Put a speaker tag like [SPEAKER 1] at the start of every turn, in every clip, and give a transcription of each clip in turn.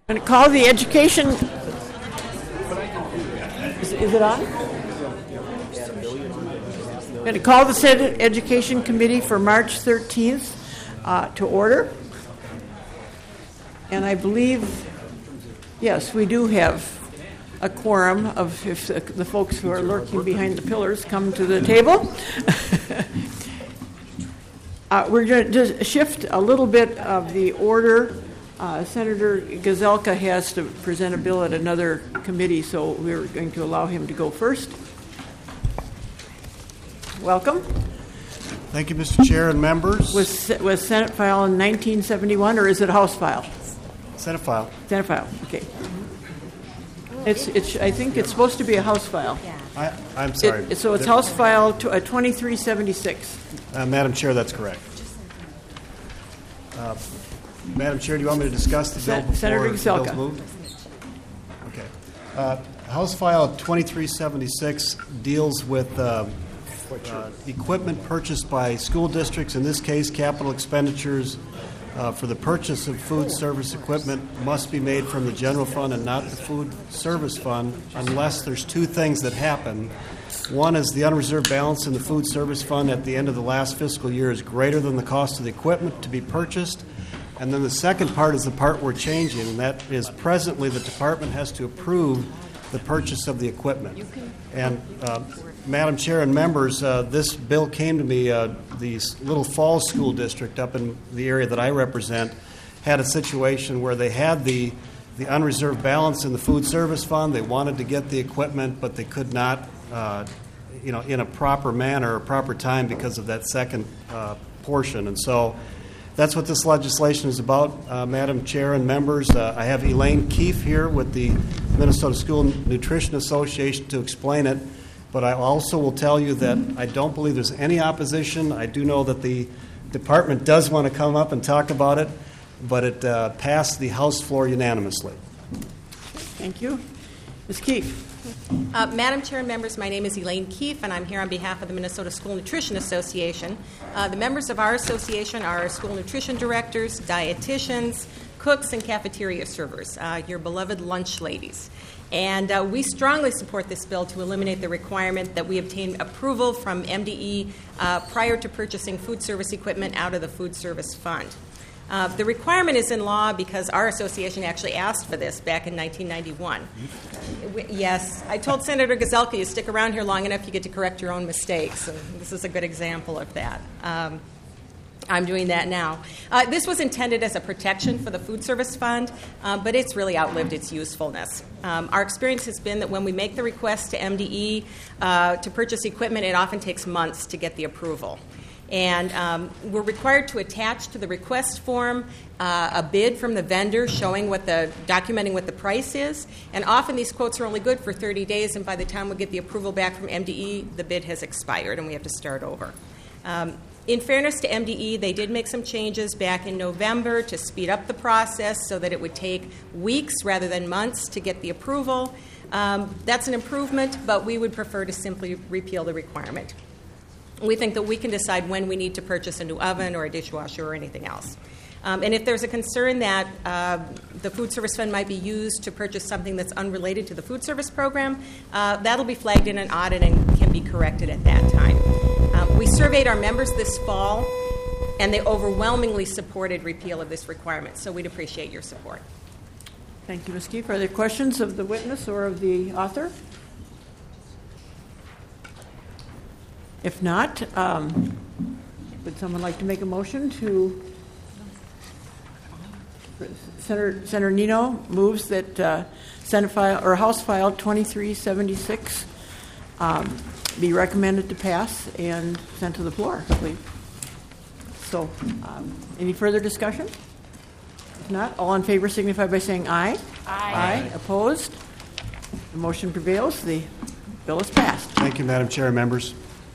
[SPEAKER 1] I'm going to call the education. Is it on? I'm going to call the Senate Education Committee for March 13th to order. And I believe, yes, we do have a quorum of if the folks who are lurking behind the pillars come to the table. We're going to shift a little bit of the order. Senator Gazelka has to present a bill at another committee, so we're going to allow him to go first. Welcome.
[SPEAKER 2] Thank you, Mr. Chair and members.
[SPEAKER 1] Was Senate file in 1971, or is it House file?
[SPEAKER 2] Senate file.
[SPEAKER 1] Senate file, okay. It's. I think it's supposed to be a House file.
[SPEAKER 2] I'm sorry.
[SPEAKER 1] So it's House file 2376.
[SPEAKER 2] Madam Chair, that's correct. Madam Chair, do you want me to discuss the bill before
[SPEAKER 1] Senator Gazelka.
[SPEAKER 2] the bill's moved? Okay. House File 2376 deals with equipment purchased by school districts. In this case, capital expenditures for the purchase of food service equipment must be made from the general fund and not the food service fund unless there's two things that happen. One is the unreserved balance in the food service fund at the end of the last fiscal year is greater than the cost of the equipment to be purchased. And then the second part is the part we're changing, and that is presently the department has to approve the purchase of the equipment. And Madam Chair and members, this bill came to me, the Little Falls School District up in the area that I represent had a situation where they had the unreserved balance in the food service fund. They wanted to get the equipment, but they could not, in a proper manner or proper time because of that second portion. And so that's what this legislation is about, Madam Chair and members. I have Elaine Keefe here with the Minnesota School Nutrition Association to explain it, but I also will tell you that I don't believe there's any opposition. I do know that the department does want to come up and talk about it, but it passed the House floor unanimously.
[SPEAKER 1] Thank you. Ms. Keefe.
[SPEAKER 3] Madam Chair and members, my name is Elaine Keefe, and I'm here on behalf of the Minnesota School Nutrition Association. The members of our association are school nutrition directors, dietitians, cooks, and cafeteria servers, your beloved lunch ladies. And we strongly support this bill to eliminate the requirement that we obtain approval from MDE prior to purchasing food service equipment out of the food service fund. The requirement is in law because our association actually asked for this back in 1991. Yes, I told Senator Gazelka, you stick around here long enough, you get to correct your own mistakes. And this is a good example of that. I'm doing that now. This was intended as a protection for the food service fund, but it's really outlived its usefulness. Our experience has been that when we make the request to MDE to purchase equipment, it often takes months to get the approval. And we're required to attach to the request form a bid from the vendor showing documenting what the price is. And often these quotes are only good for 30 days, and by the time we get the approval back from MDE, the bid has expired and we have to start over. In fairness to MDE, they did make some changes back in November to speed up the process so that it would take weeks rather than months to get the approval. That's an improvement, but we would prefer to simply repeal the requirement. We think that we can decide when we need to purchase a new oven or a dishwasher or anything else. And if there's a concern that the food service fund might be used to purchase something that's unrelated to the food service program, that'll be flagged in an audit and can be corrected at that time. We surveyed our members this fall, and they overwhelmingly supported repeal of this requirement, so we'd appreciate your support.
[SPEAKER 1] Thank you, Ms. Keefe. Are there questions of the witness or of the author? If not, would someone like to make a motion to... Senator Nino moves that Senate file or House File 2376 be recommended to pass and sent to the floor, please. So, any further discussion? If not, all in favor signify by saying aye. Aye. Opposed? The motion prevails. The bill is passed.
[SPEAKER 2] Thank you, Madam Chair and members.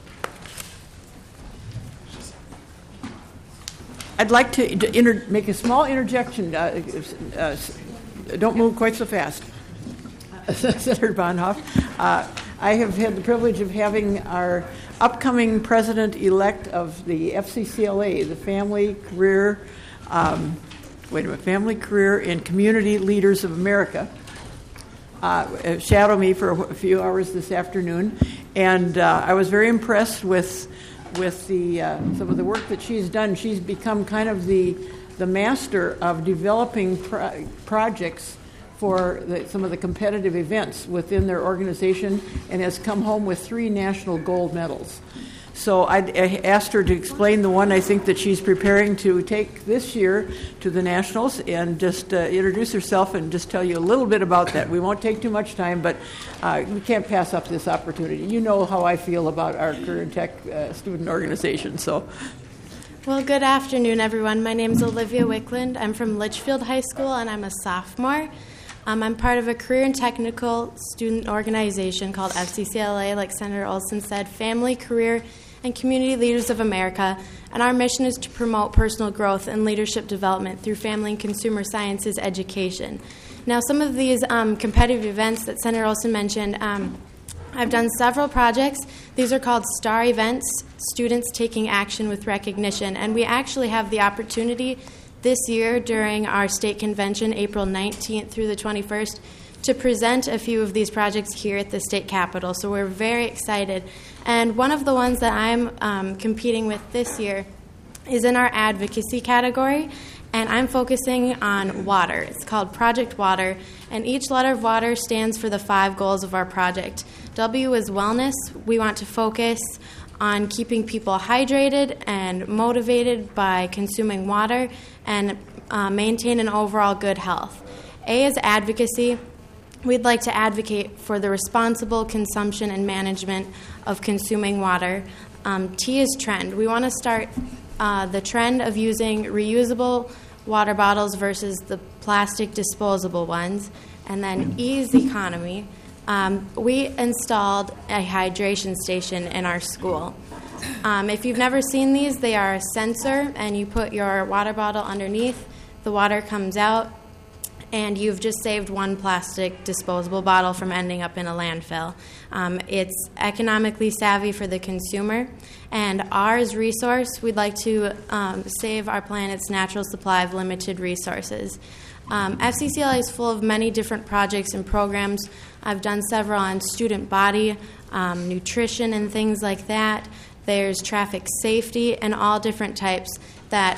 [SPEAKER 1] I'd like to make a small interjection. Don't move quite so fast. Senator Bonhoeff. I have had the privilege of having our upcoming president-elect of the FCCLA, the Family Career Family, Career, and Community Leaders of America. Shadow me for a few hours this afternoon, and I was very impressed with the some of the work that she's done. She's become kind of the master of developing projects for some of the competitive events within their organization, and has come home with 3 national gold medals. So I asked her to explain the one I think that she's preparing to take this year to the Nationals, and just introduce herself and just tell you a little bit about that. We won't take too much time, but we can't pass up this opportunity. You know how I feel about our Career and Tech student organization. So,
[SPEAKER 4] well, good afternoon, everyone. My name is Olivia Wickland. I'm from Litchfield High School, and I'm a sophomore. I'm part of a career and technical student organization called FCCLA, like Senator Olson said, Family, Career, and Community Leaders of America, and our mission is to promote personal growth and leadership development through family and consumer sciences education. Now, some of these competitive events that Senator Olson mentioned, I've done several projects. These are called STAR events, Students Taking Action with Recognition, and we actually have the opportunity this year during our state convention, April 19th through the 21st, to present a few of these projects here at the state capitol. So we're very excited. And one of the ones that I'm competing with this year is in our advocacy category, and I'm focusing on water. It's called Project Water, and each letter of water stands for the 5 goals of our project. W is wellness. We want to focus on keeping people hydrated and motivated by consuming water and maintain an overall good health. A is advocacy. We'd like to advocate for the responsible consumption and management of consuming water. T is trend. We want to start the trend of using reusable water bottles versus the plastic disposable ones. And then E is economy. We installed a hydration station in our school. If you've never seen these, they are a sensor, and you put your water bottle underneath, the water comes out, and you've just saved 1 plastic disposable bottle from ending up in a landfill. It's economically savvy for the consumer. And R is resource. We'd like to save our planet's natural supply of limited resources. FCCLA is full of many different projects and programs. I've done several on student body, nutrition, and things like that. There's traffic safety and all different types that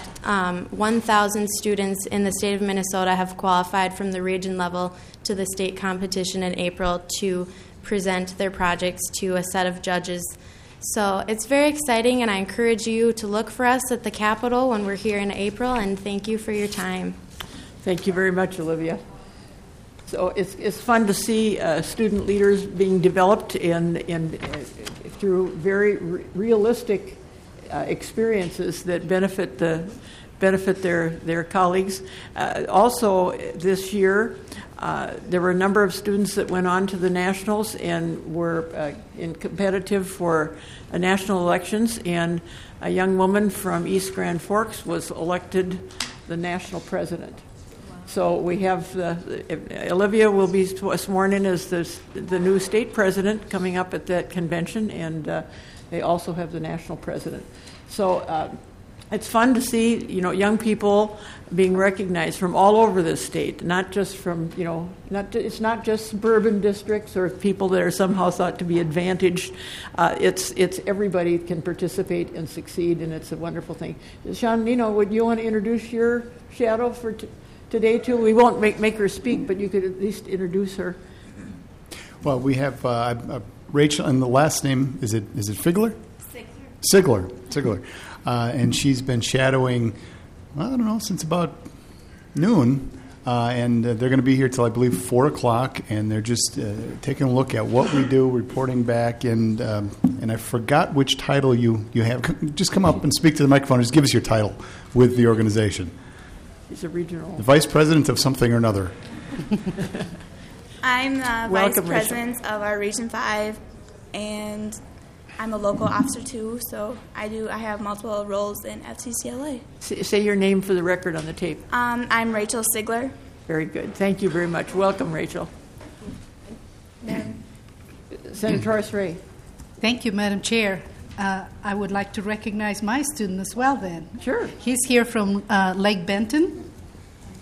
[SPEAKER 4] 1,000 students in the state of Minnesota have qualified from the region level to the state competition in April to present their projects to a set of judges. So it's very exciting, and I encourage you to look for us at the Capitol when we're here in April, and thank you for your time.
[SPEAKER 1] Thank you very much, Olivia. So it's fun to see student leaders being developed through very realistic experiences that benefit their colleagues. Also, this year, there were a number of students that went on to the nationals and were in competitive for national elections, and a young woman from East Grand Forks was elected the national president. So we have Olivia will be sworn in as the new state president coming up at that convention, and they also have the national president. So it's fun to see young people being recognized from all over the state, not just from it's not just suburban districts or people that are somehow thought to be advantaged. It's everybody can participate and succeed, and it's a wonderful thing. Sean, would you want to introduce your shadow for today too? We won't make her speak, but you could at least introduce her.
[SPEAKER 5] Well, we have Rachel, and the last name is it Figler? Sigler. And she's been shadowing, I don't know, since about noon. And they're going to be here till I believe 4 o'clock, and they're just taking a look at what we do, reporting back, and I forgot which title you have. Just come up and speak to the microphone. Just give us your title with the organization.
[SPEAKER 1] He's a regional.
[SPEAKER 5] The vice president of something or another.
[SPEAKER 6] I'm the
[SPEAKER 1] Welcome,
[SPEAKER 6] vice president of our Region 5, and I'm a local officer too, so I have multiple roles in FCCLA.
[SPEAKER 1] Say your name for the record on the tape.
[SPEAKER 6] I'm Rachel Sigler.
[SPEAKER 1] Very good. Thank you very much. Welcome, Rachel. Senator Torres Ray.
[SPEAKER 7] Thank you, Madam Chair. I would like to recognize my student as well then.
[SPEAKER 1] Sure.
[SPEAKER 7] He's here from Lake Benton,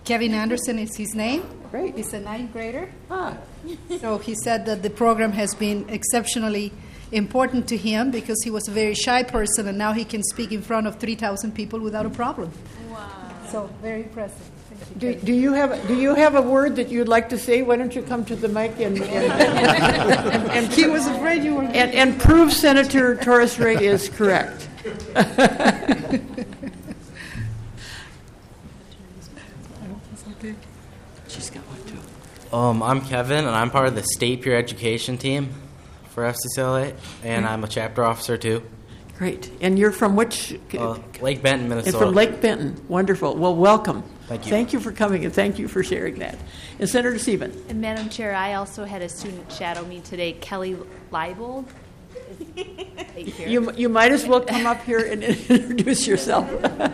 [SPEAKER 7] Kevin Anderson is his name.
[SPEAKER 1] Great.
[SPEAKER 7] He's a 9th grader.
[SPEAKER 1] Ah,
[SPEAKER 7] So he said that the program has been exceptionally important to him because he was a very shy person, and now he can speak in front of 3,000 people without a problem. Wow. So very impressive. Thank you.
[SPEAKER 1] do you have a word that you'd like to say? Why don't you come to the mic and
[SPEAKER 7] He was afraid you were going to...
[SPEAKER 1] and prove Senator Torres Ray is correct. She's got one too.
[SPEAKER 8] I'm Kevin, and I'm part of the state peer education team for FCCLA, and I'm a chapter officer too.
[SPEAKER 1] Great. And you're from which?
[SPEAKER 8] Lake Benton, Minnesota.
[SPEAKER 1] And from Lake Benton. Wonderful. Well, welcome.
[SPEAKER 8] Thank you.
[SPEAKER 1] Thank you for coming, and thank you for sharing that. And Senator Sieben.
[SPEAKER 9] And Madam Chair, I also had a student shadow me today, Kelly Leibold.
[SPEAKER 1] You might as well come up here and introduce yourself.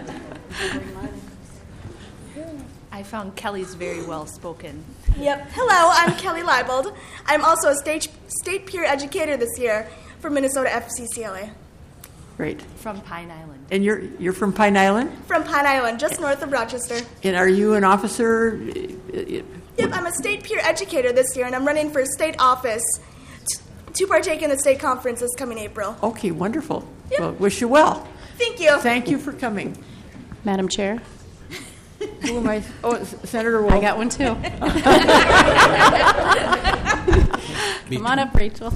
[SPEAKER 9] I found Kelly's very well spoken.
[SPEAKER 10] Yep. Hello, I'm Kelly Leibold. I'm also a state peer educator this year for Minnesota FCCLA.
[SPEAKER 1] Great.
[SPEAKER 9] From Pine Island.
[SPEAKER 1] And you're from Pine Island?
[SPEAKER 10] From Pine Island, just north of Rochester.
[SPEAKER 1] And are you an officer?
[SPEAKER 10] Yep, I'm a state peer educator this year, and I'm running for state office to partake in the state conference this coming April.
[SPEAKER 1] Okay, wonderful.
[SPEAKER 10] Yep.
[SPEAKER 1] Well, wish you well.
[SPEAKER 10] Thank you.
[SPEAKER 1] Thank you for coming.
[SPEAKER 11] Madam Chair,
[SPEAKER 1] Who am I? Oh, Senator Wolf.
[SPEAKER 11] I got one too. Come on up, Rachel.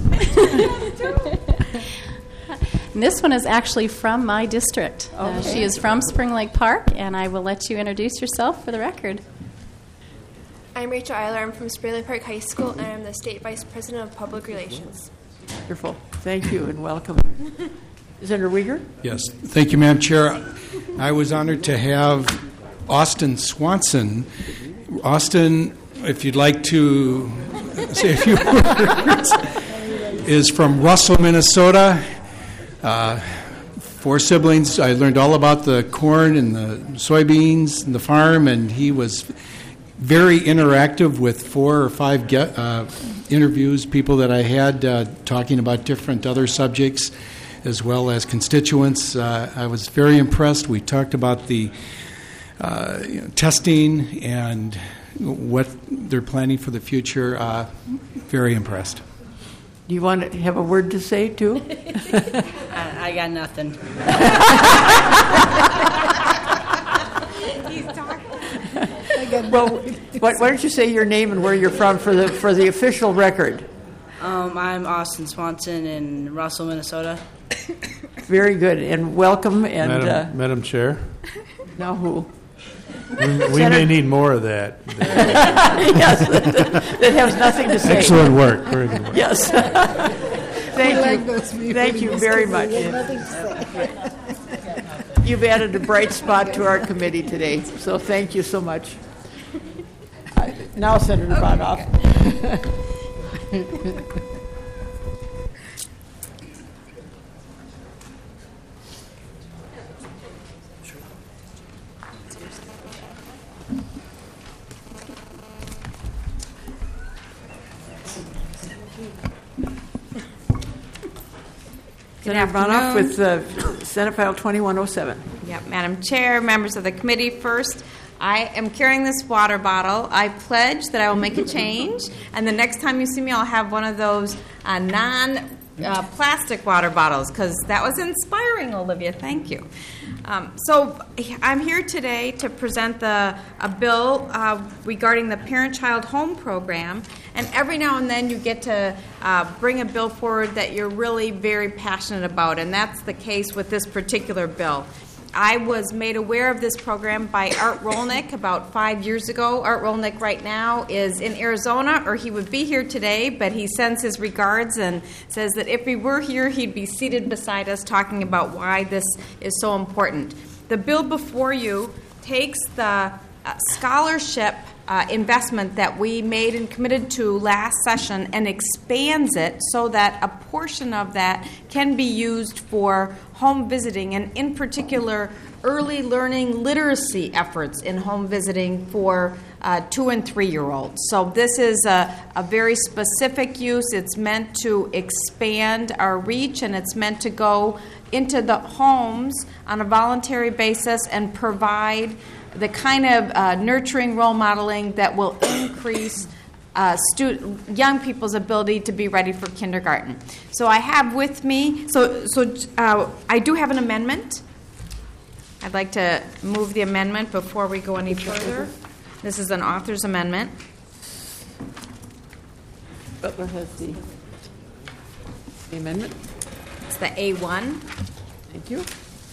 [SPEAKER 11] And this one is actually from my district.
[SPEAKER 1] Okay.
[SPEAKER 11] She is from Spring Lake Park, and I will let you introduce yourself for the record.
[SPEAKER 12] I'm Rachel Eiler. I'm from Spring Lake Park High School, and I'm the State Vice President of Public Relations.
[SPEAKER 1] Wonderful. Thank you and welcome. Senator Uyghur?
[SPEAKER 13] Yes. Thank you, Madam Chair. I was honored to have Austin Swanson. Austin, if you'd like to say a few words, is from Russell, Minnesota. 4 siblings. I learned all about the corn and the soybeans and the farm, and he was very interactive with 4 or 5 interviews, people that I had talking about different other subjects as well as constituents. I was very impressed. We talked about the testing and what they're planning for the future. Very impressed.
[SPEAKER 1] Do you want to have a word to say, too?
[SPEAKER 14] I got nothing.
[SPEAKER 10] He's talking.
[SPEAKER 1] Well, why don't you say your name and where you're from for the official record?
[SPEAKER 14] I'm Austin Swanson in Russell, Minnesota.
[SPEAKER 1] Very good, and welcome. And
[SPEAKER 15] Madam Chair,
[SPEAKER 1] now who?
[SPEAKER 15] we may need more of that.
[SPEAKER 1] Yes, that has nothing to say.
[SPEAKER 15] Excellent work. Very good work.
[SPEAKER 1] Yes. Thank you very much. You've added a bright spot to our committee today, so thank you so much. Now, Senator Bonoff. Senator Bonoff with Senate File 2107.
[SPEAKER 16] Yep, Madam Chair, members of the committee, first, I am carrying this water bottle. I pledge that I will make a change, and the next time you see me, I'll have one of those non-plastic water bottles, because that was inspiring, Olivia. Thank you. So I'm here today to present a bill regarding the Parent-Child Home Program, and every now and then you get to bring a bill forward that you're really very passionate about, and that's the case with this particular bill. I was made aware of this program by Art Rolnick about 5 years ago. Art Rolnick right now is in Arizona, or he would be here today, but he sends his regards and says that if he were here, he'd be seated beside us talking about why this is so important. The bill before you takes the scholarship investment that we made and committed to last session and expands it so that a portion of that can be used for home visiting, and in particular early learning literacy efforts in home visiting for 2 and 3-year-olds. So this is a very specific use. It's meant to expand our reach, and it's meant to go into the homes on a voluntary basis and provide the kind of nurturing role modeling that will increase young people's ability to be ready for kindergarten. So I have with me, I do have an amendment. I'd like to move the amendment before we go any further. This is an author's amendment.
[SPEAKER 1] Butler has the amendment.
[SPEAKER 16] It's the A1.
[SPEAKER 1] Thank you.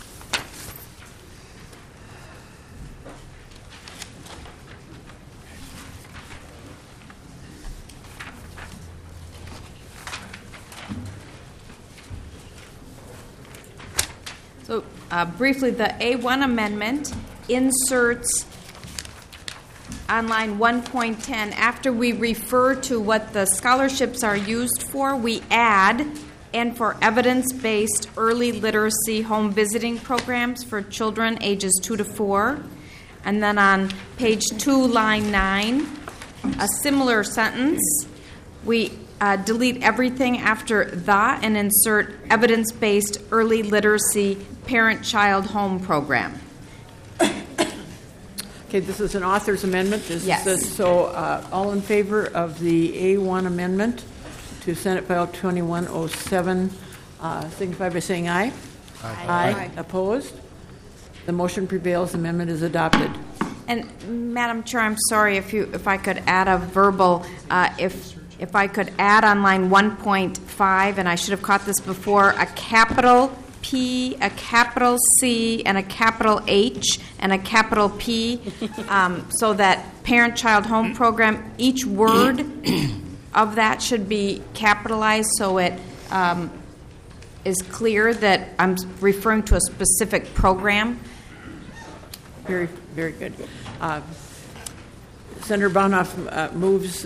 [SPEAKER 16] So briefly, the A1 amendment inserts on line 1.10, after we refer to what the scholarships are used for, we add, and for evidence-based early literacy home visiting programs for children ages 2 to 4. And then on page 2, line 9, a similar sentence. We delete everything after the and insert evidence-based early literacy parent-child home program.
[SPEAKER 1] Okay, this is an author's amendment.
[SPEAKER 16] Yes.
[SPEAKER 1] So all in favor of the A1 amendment to Senate File 2107, signify by saying aye. Aye. Opposed? The motion prevails. The amendment is adopted.
[SPEAKER 16] And Madam Chair, I'm sorry if I could add a verbal, if I could add on line 1.5, and I should have caught this before, a capital P, a capital C, and a capital H, and a capital P, so that parent-child home program, each word of that should be capitalized so it is clear that I'm referring to a specific program.
[SPEAKER 1] Very, very good. Senator Bonoff moves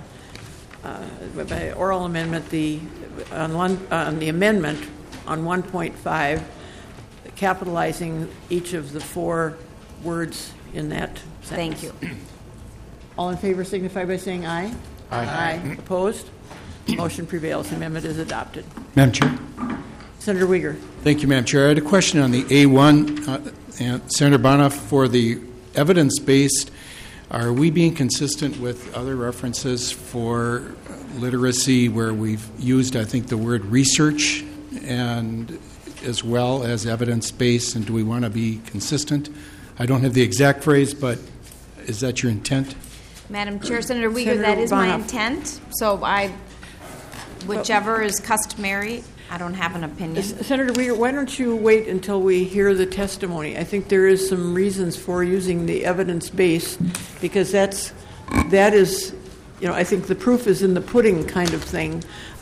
[SPEAKER 1] by oral amendment on the amendment on 1.5, capitalizing each of the 4 words in that sentence.
[SPEAKER 16] Thank you.
[SPEAKER 1] All in favor signify by saying aye. Aye. Opposed? Motion prevails. The amendment is adopted.
[SPEAKER 13] Madam Chair.
[SPEAKER 1] Senator Uyghur.
[SPEAKER 13] Thank you, Madam Chair. I had a question on the A1, and Senator Bonoff, for the evidence-based. Are we being consistent with other references for literacy where we've used, I think, the word research and as well as evidence-based, and do we want to be consistent? I don't have the exact phrase, but is that your intent?
[SPEAKER 16] Madam Chair, Senator Uyghur, that is my intent. So whichever is customary, I don't have an opinion.
[SPEAKER 1] Senator Uyghur, why don't you wait until we hear the testimony? I think there is some reasons for using the evidence-based, because that is, I think the proof is in the pudding kind of thing.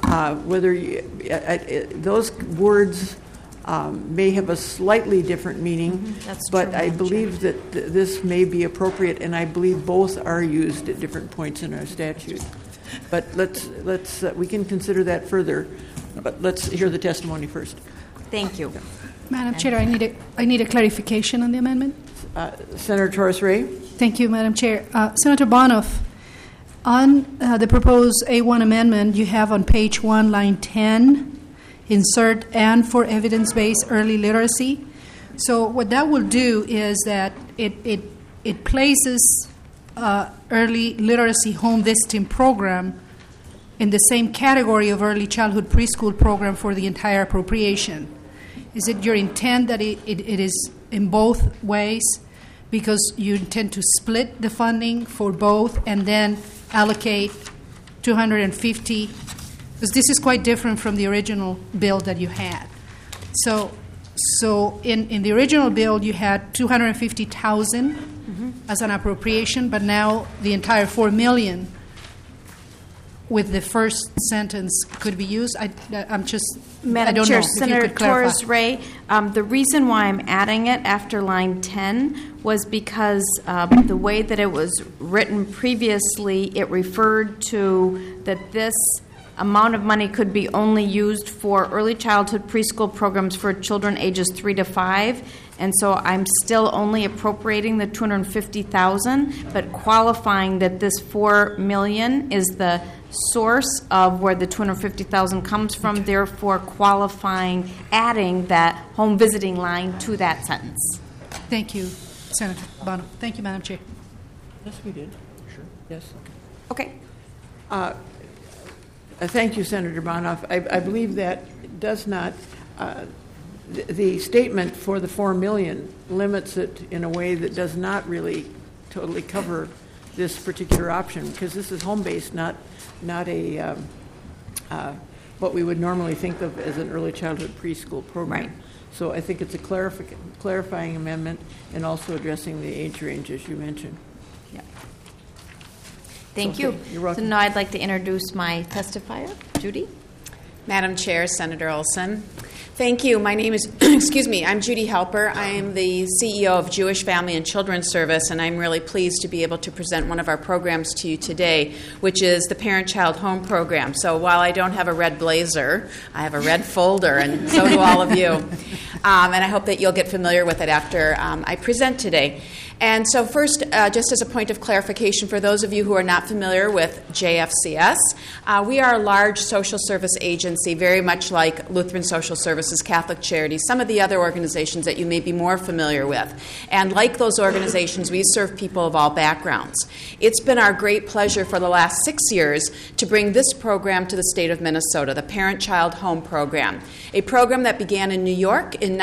[SPEAKER 1] Those words may have a slightly different meaning, but
[SPEAKER 16] true,
[SPEAKER 1] I believe that this may be appropriate, and I believe both are used at different points in our statute. But we can consider that further. But let's hear the testimony first.
[SPEAKER 16] Thank you.
[SPEAKER 7] Madam Chair, I need a clarification on the amendment.
[SPEAKER 1] Senator Torres-Ray.
[SPEAKER 7] Thank you, Madam Chair. Senator Bonoff, on the proposed A1 amendment, you have on page 1, line 10, insert and for evidence-based early literacy. So what that will do is that it places early literacy home visiting program in the same category of early childhood preschool program for the entire appropriation. Is it your intent that it is in both ways, because you intend to split the funding for both and then allocate $250? Because this is quite different from the original bill that you had. So in the original bill you had $250,000 as an appropriation, but now the entire $4 million with the first sentence could be used. I'm just,
[SPEAKER 16] Madam
[SPEAKER 7] I don't
[SPEAKER 16] Chair,
[SPEAKER 7] know.
[SPEAKER 16] Senator Torres-Ray, the reason why I'm adding it after line 10 was because the way that it was written previously, it referred to that this amount of money could be only used for early childhood preschool programs for children ages 3 to 5. And so I'm still only appropriating the $250,000, but qualifying that this $4 million is the source of where the $250,000 comes from, therefore qualifying, adding that home visiting line to that sentence.
[SPEAKER 7] Thank you. Senator Bono. Thank you, Madam Chair.
[SPEAKER 1] Yes, we did. Sure. Yes.
[SPEAKER 16] Okay.
[SPEAKER 1] Thank you, Senator Bonoff. I believe that does not, the statement for the $4 million limits it in a way that does not really totally cover this particular option, because this is home-based, not a what we would normally think of as an early childhood preschool program.
[SPEAKER 16] Right.
[SPEAKER 1] So I think it's a clarifying amendment and also addressing the age range, as you mentioned.
[SPEAKER 17] Yeah. Thank you.
[SPEAKER 1] You're welcome.
[SPEAKER 17] So now I'd like to introduce my testifier, Judy.
[SPEAKER 18] Madam Chair, Senator Olson. Thank you. My name is, I'm Judy Helper. I am the CEO of Jewish Family and Children's Service, and I'm really pleased to be able to present one of our programs to you today, which is the Parent-Child Home Program. So while I don't have a red blazer, I have a red folder, and so do all of you. And I hope that you'll get familiar with it after I present today. And so first, just as a point of clarification, for those of you who are not familiar with JFCS, we are a large social service agency, very much like Lutheran Social Services, Catholic Charities, some of the other organizations that you may be more familiar with. And like those organizations, we serve people of all backgrounds. It's been our great pleasure for the last 6 years to bring this program to the state of Minnesota, the Parent-Child Home Program, a program that began in New York in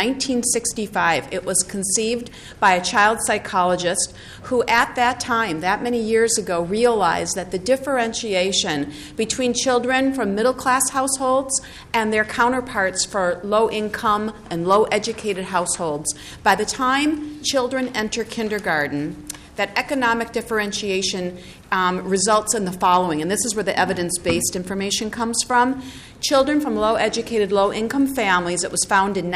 [SPEAKER 18] 1965. It was conceived by a child psychologist who at that time, that many years ago, realized that the differentiation between children from middle-class households and their counterparts for low-income and low-educated households, by the time children enter kindergarten, that economic differentiation results in the following, and this is where the evidence-based information comes from. Children from low-educated, low-income families, it was found in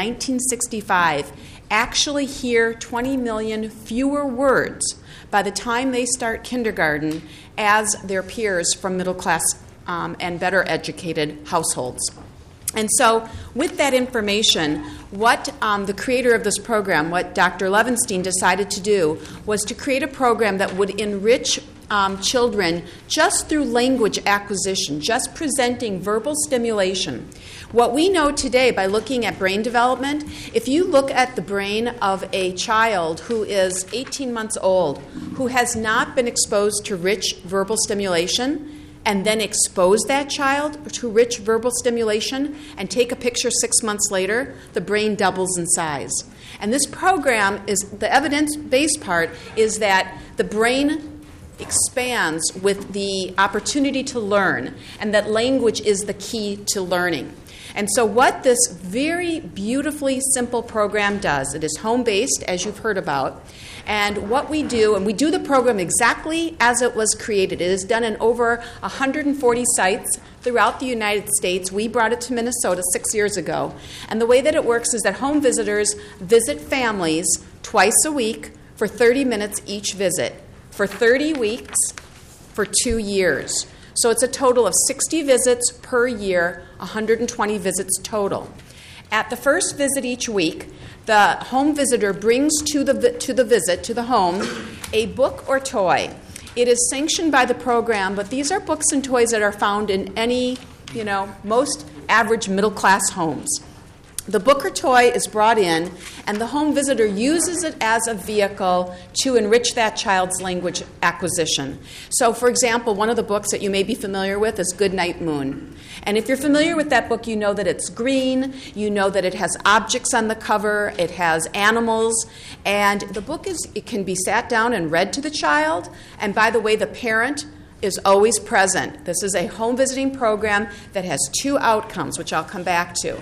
[SPEAKER 18] 1965, actually hear 20 million fewer words by the time they start kindergarten as their peers from middle-class and better educated households. And so with that information, what the creator of this program, what Dr. Levenstein decided to do, was to create a program that would enrich children just through language acquisition, just presenting verbal stimulation. What we know today by looking at brain development, if you look at the brain of a child who is 18 months old, who has not been exposed to rich verbal stimulation, and then expose that child to rich verbal stimulation and take a picture 6 months later, the brain doubles in size. And this program is, the evidence-based part is that the brain expands with the opportunity to learn, and that language is the key to learning. And so what this very beautifully simple program does, it is home-based, as you've heard about, and what we do, and we do the program exactly as it was created. It is done in over 140 sites throughout the United States. We brought it to Minnesota 6 years ago. And the way that it works is that home visitors visit families twice a week for 30 minutes each visit, for 30 weeks, for 2 years. So it's a total of 60 visits per year, 120 visits total. At the first visit each week, the home visitor brings to the home, a book or toy. It is sanctioned by the program, but these are books and toys that are found in any, most average middle-class homes. The book or toy is brought in, and the home visitor uses it as a vehicle to enrich that child's language acquisition. So, for example, one of the books that you may be familiar with is Goodnight Moon. And if you're familiar with that book, you know that it's green, you know that it has objects on the cover, it has animals, and the book it can be sat down and read to the child. And by the way, the parent is always present. This is a home visiting program that has 2 outcomes, which I'll come back to.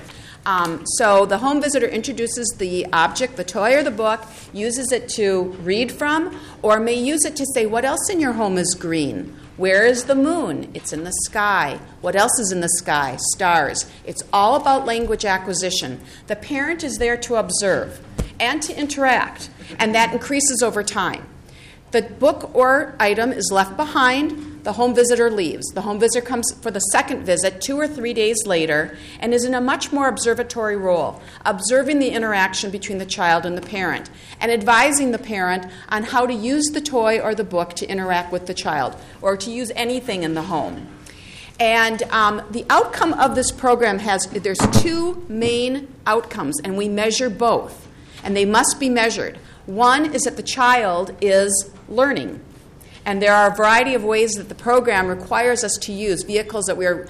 [SPEAKER 18] So the home visitor introduces the object, the toy or the book, uses it to read from, or may use it to say, what else in your home is green? Where is the moon? It's in the sky. What else is in the sky? Stars. It's all about language acquisition. The parent is there to observe and to interact, and that increases over time. The book or item is left behind. The home visitor leaves. The home visitor comes for the second visit 2 or 3 days later and is in a much more observatory role, observing the interaction between the child and the parent and advising the parent on how to use the toy or the book to interact with the child or to use anything in the home. And the outcome of this program there's 2 main outcomes, and we measure both, and they must be measured. One is that the child is learning. And there are a variety of ways that the program requires us to use, vehicles that we're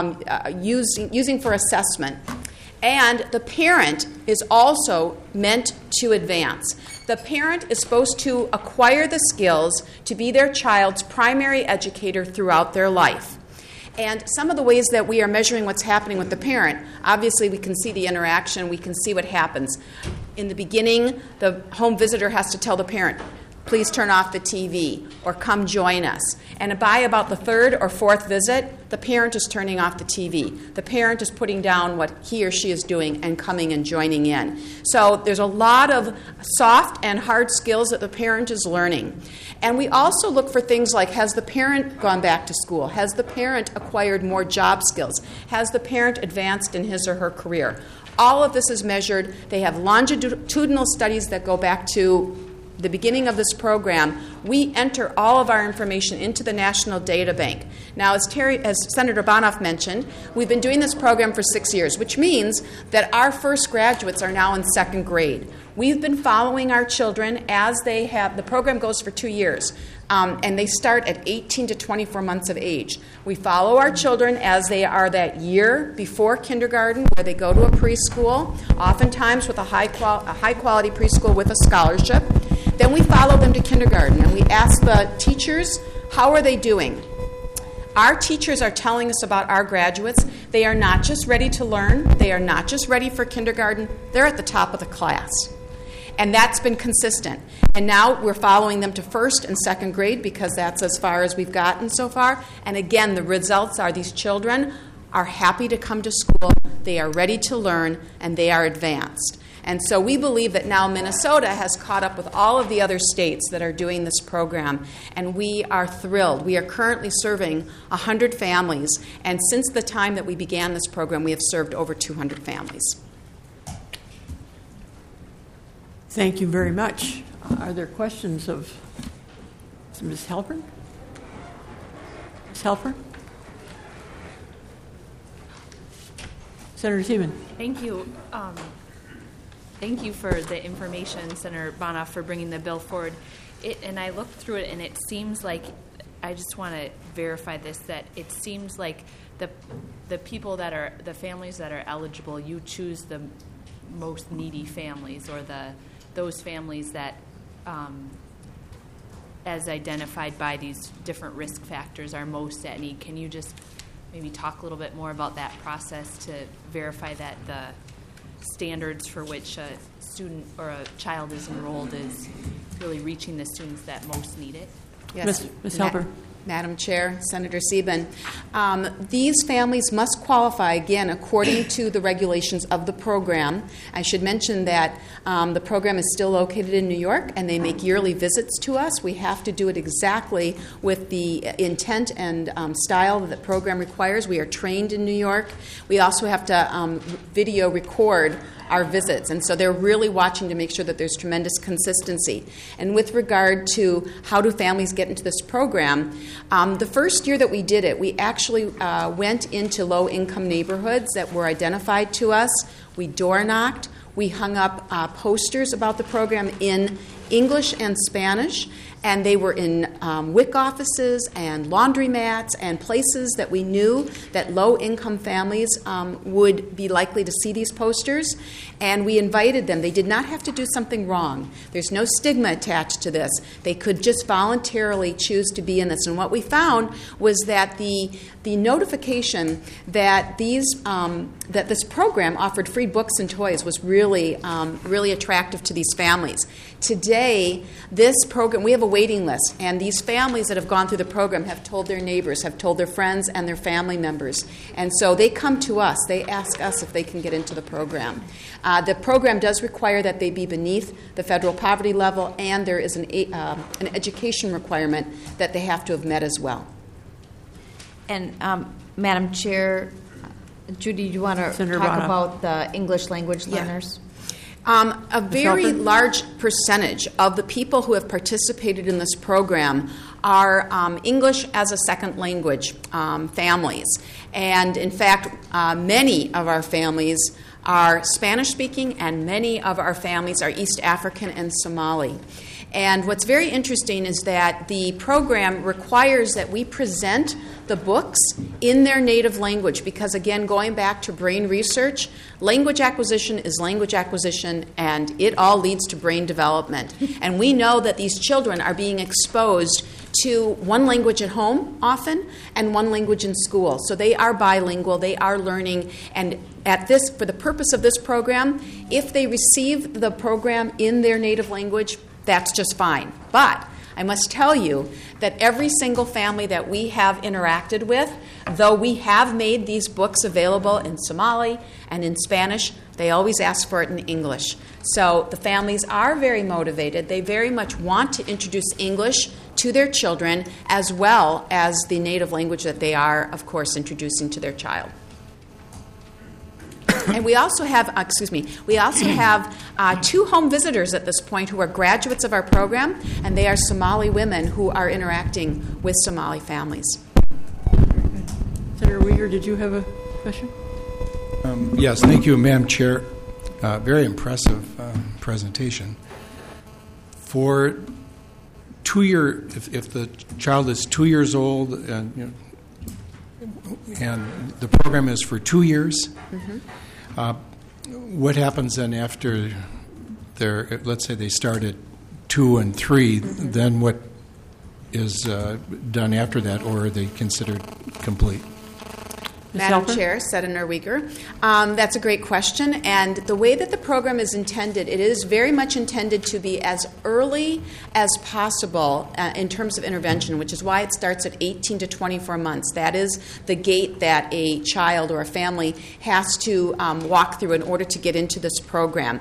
[SPEAKER 18] using for assessment. And the parent is also meant to advance. The parent is supposed to acquire the skills to be their child's primary educator throughout their life. And some of the ways that we are measuring what's happening with the parent, obviously we can see the interaction, we can see what happens. In the beginning, the home visitor has to tell the parent, please turn off the TV, or come join us. And by about the third or fourth visit, the parent is turning off the TV. The parent is putting down what he or she is doing and coming and joining in. So there's a lot of soft and hard skills that the parent is learning. And we also look for things like, has the parent gone back to school? Has the parent acquired more job skills? Has the parent advanced in his or her career? All of this is measured. They have longitudinal studies that go back to the beginning of this program. We enter all of our information into the National Data Bank. Now, as Senator Bonoff mentioned, we've been doing this program for 6 years, which means that our first graduates are now in second grade. We've been following our children as they have, the program goes for 2 years, and they start at 18 to 24 months of age. We follow our children as they are that year before kindergarten, where they go to a preschool, oftentimes with a high-quality preschool with a scholarship. Then we follow them to kindergarten, and we ask the teachers, how are they doing? Our teachers are telling us about our graduates. They are not just ready to learn. They are not just ready for kindergarten. They're at the top of the class. And that's been consistent. And now we're following them to first and second grade because that's as far as we've gotten so far. And again, the results are these children are happy to come to school, they are ready to learn, and they are advanced. And so we believe that now Minnesota has caught up with all of the other states that are doing this program, and we are thrilled. We are currently serving 100 families, and since the time that we began this program, we have served over 200 families.
[SPEAKER 1] Thank you very much. Are there questions of Ms. Halpern? Ms. Halpern? Senator Seaman.
[SPEAKER 9] Thank you. Thank you for the information, Senator Bonoff, for bringing the bill forward. And I looked through it, and it seems like, I just want to verify this, that it seems like the people that are, the families that are eligible, you choose the most needy families, or those families that, as identified by these different risk factors, are most at need. Can you just maybe talk a little bit more about that process to verify that the standards for which a student or a child is enrolled is really reaching the students that most need it?
[SPEAKER 18] Yes,
[SPEAKER 1] Ms. Halper.
[SPEAKER 18] Madam Chair, Senator Sieben, these families must qualify, again, according to the regulations of the program. I should mention that the program is still located in New York, and they make yearly visits to us. We have to do it exactly with the intent and style that the program requires. We are trained in New York. We also have to video record our visits, and so they're really watching to make sure that there's tremendous consistency. And with regard to how do families get into this program, the first year that we did it, we actually went into low-income neighborhoods that were identified to us. We door-knocked. We hung up posters about the program in English and Spanish, and they were in WIC offices and laundromats and places that we knew that low-income families would be likely to see these posters, and we invited them. They did not have to do something wrong. There's no stigma attached to this. They could just voluntarily choose to be in this, and what we found was that the notification that that this program offered free books and toys was really attractive to these families. Today, this program, we have a waiting list, and these families that have gone through the program have told their neighbors, have told their friends and their family members, and so they come to us. They ask us if they can get into the program. The program does require that they be beneath the federal poverty level, and there is an education requirement that they have to have met as well.
[SPEAKER 17] And Madam Chair, Judy, do you want to talk about the English language learners?
[SPEAKER 18] A very large percentage of the people who have participated in this program are English as a second language families. And in fact, many of our families are Spanish-speaking, and many of our families are East African and Somali. And what's very interesting is that the program requires that we present the books in their native language because, again, going back to brain research, language acquisition is language acquisition, and it all leads to brain development. And we know that these children are being exposed to one language at home often and one language in school. So they are bilingual, they are learning, and for the purpose of this program, if they receive the program in their native language, that's just fine. But I must tell you that every single family that we have interacted with, though we have made these books available in Somali and in Spanish, they always ask for it in English. So the families are very motivated. They very much want to introduce English to their children as well as the native language that they are, of course, introducing to their child. And we also have, two home visitors at this point who are graduates of our program, and they are Somali women who are interacting with Somali families.
[SPEAKER 1] Senator Uyghur, did you have a question?
[SPEAKER 13] Yes, thank you, Madam Chair. Very impressive presentation. For 2 years, if the child is 2 years old and the program is for 2 years, what happens then after let's say they start at 2 and 3, then what is done after that, or are they considered complete?
[SPEAKER 18] Madam Chair, Senator Uyghur, that's a great question. And the way that the program is intended, it is very much intended to be as early as possible in terms of intervention, which is why it starts at 18 to 24 months. That is the gate that a child or a family has to walk through in order to get into this program.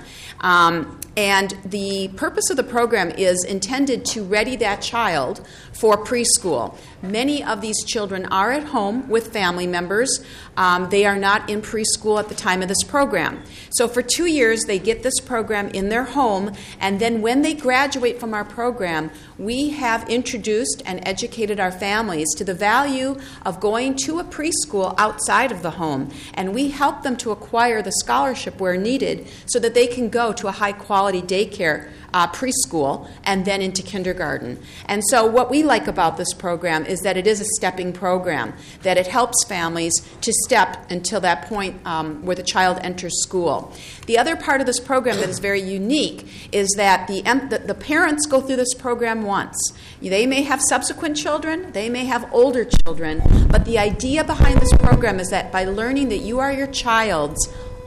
[SPEAKER 18] And the purpose of the program is intended to ready that child for preschool. Many of these children are at home with family members. They are not in preschool at the time of this program. So for 2 years, they get this program in their home, and then when they graduate from our program, we have introduced and educated our families to the value of going to a preschool outside of the home, and we help them to acquire the scholarship where needed so that they can go to a high-quality daycare preschool and then into kindergarten. And so what we like about this program is that it is a stepping program, that it helps families to step until that point where the child enters school. The other part of this program that is very unique is that the parents go through this program once. They may have subsequent children, they may have older children, but the idea behind this program is that by learning that you are your child's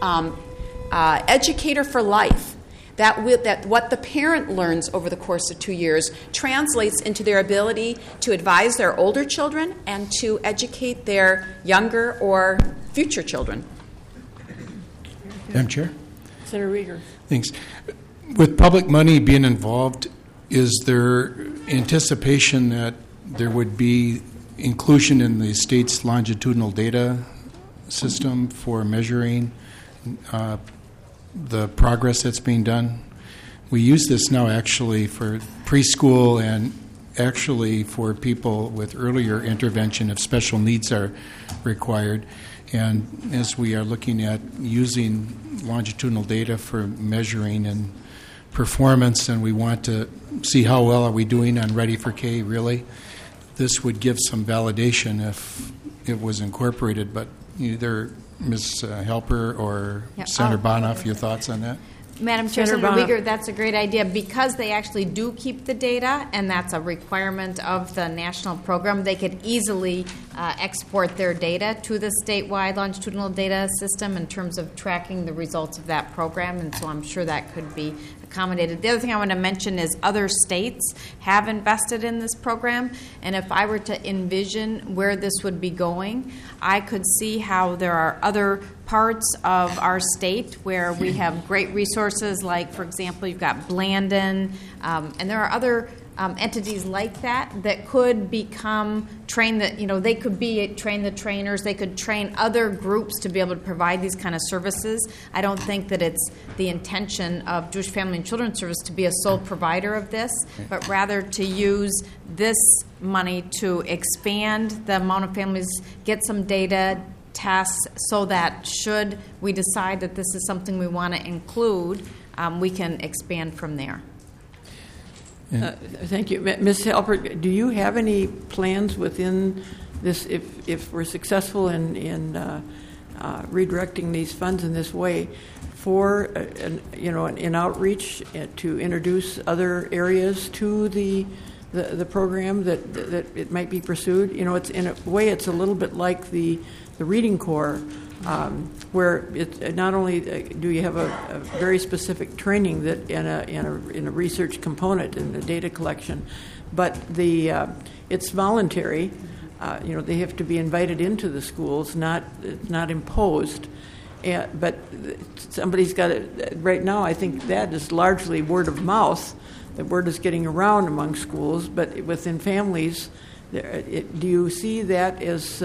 [SPEAKER 18] educator for life, that what the parent learns over the course of 2 years translates into their ability to advise their older children and to educate their younger or future children.
[SPEAKER 13] Madam Chair?
[SPEAKER 1] Senator Uyghur.
[SPEAKER 13] Thanks. With public money being involved, is there anticipation that there would be inclusion in the state's longitudinal data system for measuring the progress that's being done? We use this now actually for preschool and actually for people with earlier intervention if special needs are required. And as we are looking at using longitudinal data for measuring and performance, and we want to see how well are we doing on Ready for K, really, this would give some validation if it was incorporated. But either Ms. Helper or Senator Bonoff, your thoughts on that?
[SPEAKER 17] Madam Chair, Senator Uyghur, that's a great idea because they actually do keep the data, and that's a requirement of the national program. They could easily export their data to the statewide longitudinal data system in terms of tracking the results of that program, and so I'm sure that could be accommodated. The other thing I want to mention is other states have invested in this program, and if I were to envision where this would be going, I could see how there are other parts of our state where we have great resources, like, for example, you've got Blandon, and there are other entities like that could become train they could be train the trainers, they could train other groups to be able to provide these kind of services. I don't think that it's the intention of Jewish Family and Children's Service to be a sole provider of this, but rather to use this money to expand the amount of families, get some data, tests so that should we decide that this is something we want to include, we can expand from there.
[SPEAKER 1] Thank you. Ms. Halpert, do you have any plans within this, if we're successful in redirecting these funds in this way, for an outreach to introduce other areas to the program that it might be pursued? It's in a way, it's a little bit like the Reading Corps, where it not only do you have a very specific training that in a research component in the data collection, but it's voluntary. They have to be invited into the schools, not imposed. But somebody's got it right now. I think that is largely word of mouth. The word is getting around among schools, but within families, do you see that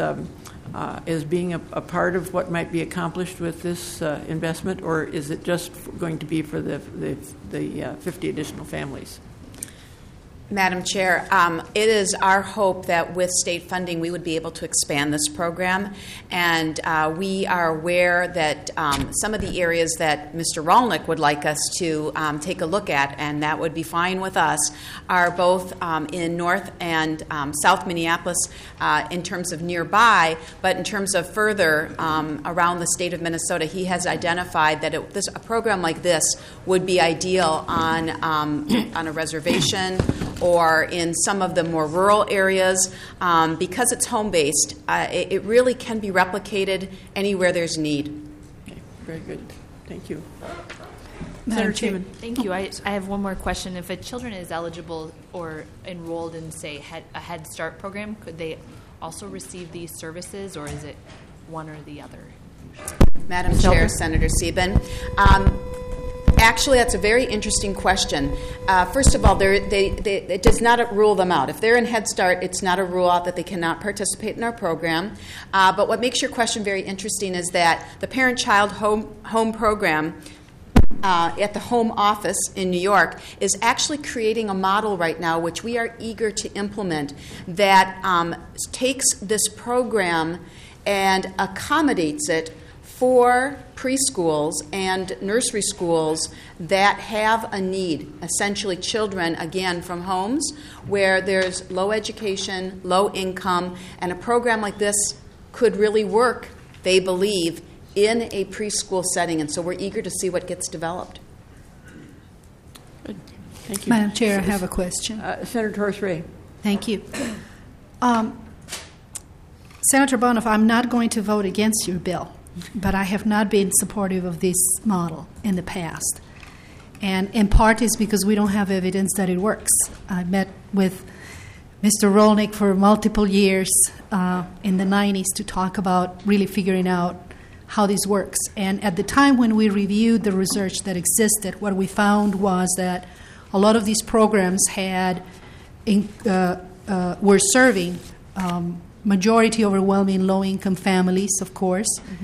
[SPEAKER 1] as being a part of what might be accomplished with this investment, or is it just going to be for the 50 additional families?
[SPEAKER 18] Madam Chair, it is our hope that with state funding we would be able to expand this program, and we are aware that some of the areas that Mr. Rolnick would like us to take a look at, and that would be fine with us, are both in North and South Minneapolis in terms of nearby, but in terms of further around the state of Minnesota, he has identified that a program like this would be ideal on a reservation or in some of the more rural areas. Because it's home-based, it really can be replicated anywhere there's need.
[SPEAKER 1] Okay, very good. Thank you.
[SPEAKER 9] Senator Chairman. Thank you. I have one more question. If a children is eligible or enrolled in, say, a Head Start program, could they also receive these services, or is it one or the other?
[SPEAKER 18] Madam Chair, Senator Sieben. Actually, that's a very interesting question. First of all, it does not rule them out. If they're in Head Start, it's not a rule out that they cannot participate in our program. But what makes your question very interesting is that the Parent-Child Home program at the Home Office in New York is actually creating a model right now, which we are eager to implement, that takes this program and accommodates it for preschools and nursery schools that have a need, essentially children, again, from homes where there's low education, low income, and a program like this could really work, they believe, in a preschool setting. And so we're eager to see what gets developed.
[SPEAKER 1] Good. Thank you.
[SPEAKER 7] Madam Chair, I have a question.
[SPEAKER 1] Senator Torres-Ray.
[SPEAKER 7] Thank you. Senator Bonoff, I'm not going to vote against your bill, but I have not been supportive of this model in the past. And in part is because we don't have evidence that it works. I met with Mr. Rolnick for multiple years in the 90s to talk about really figuring out how this works. And at the time when we reviewed the research that existed, what we found was that a lot of these programs were serving majority overwhelming low-income families, of course,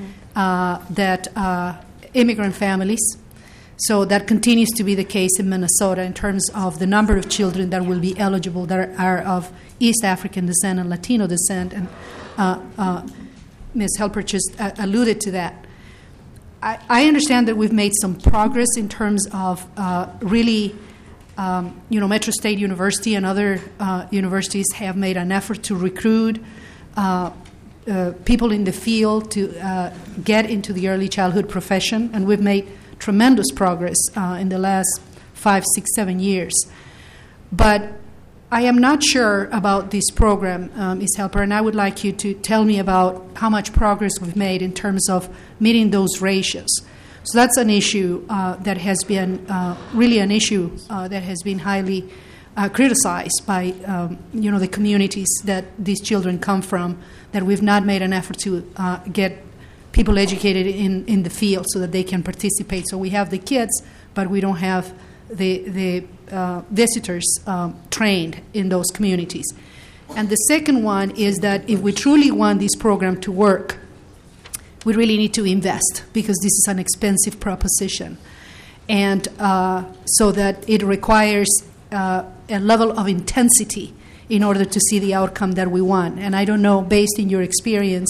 [SPEAKER 7] that immigrant families. So that continues to be the case in Minnesota in terms of the number of children that will be eligible that are of East African descent and Latino descent. And Ms. Halpert just alluded to that. I understand that we've made some progress in terms of really, Metro State University and other universities have made an effort to recruit people in the field to get into the early childhood profession, and we've made tremendous progress in the last 5, 6, 7 years. But I am not sure about this program, Ms. Halpert, and I would like you to tell me about how much progress we've made in terms of meeting those ratios. So that's an issue that has been really an issue that has been highly criticized by the communities that these children come from, that we've not made an effort to get people educated in the field so that they can participate. So we have the kids, but we don't have the visitors trained in those communities. And the second one is that if we truly want this program to work, we really need to invest, because this is an expensive proposition. And so that it requires a level of intensity in order to see the outcome that we want. And I don't know, based in your experience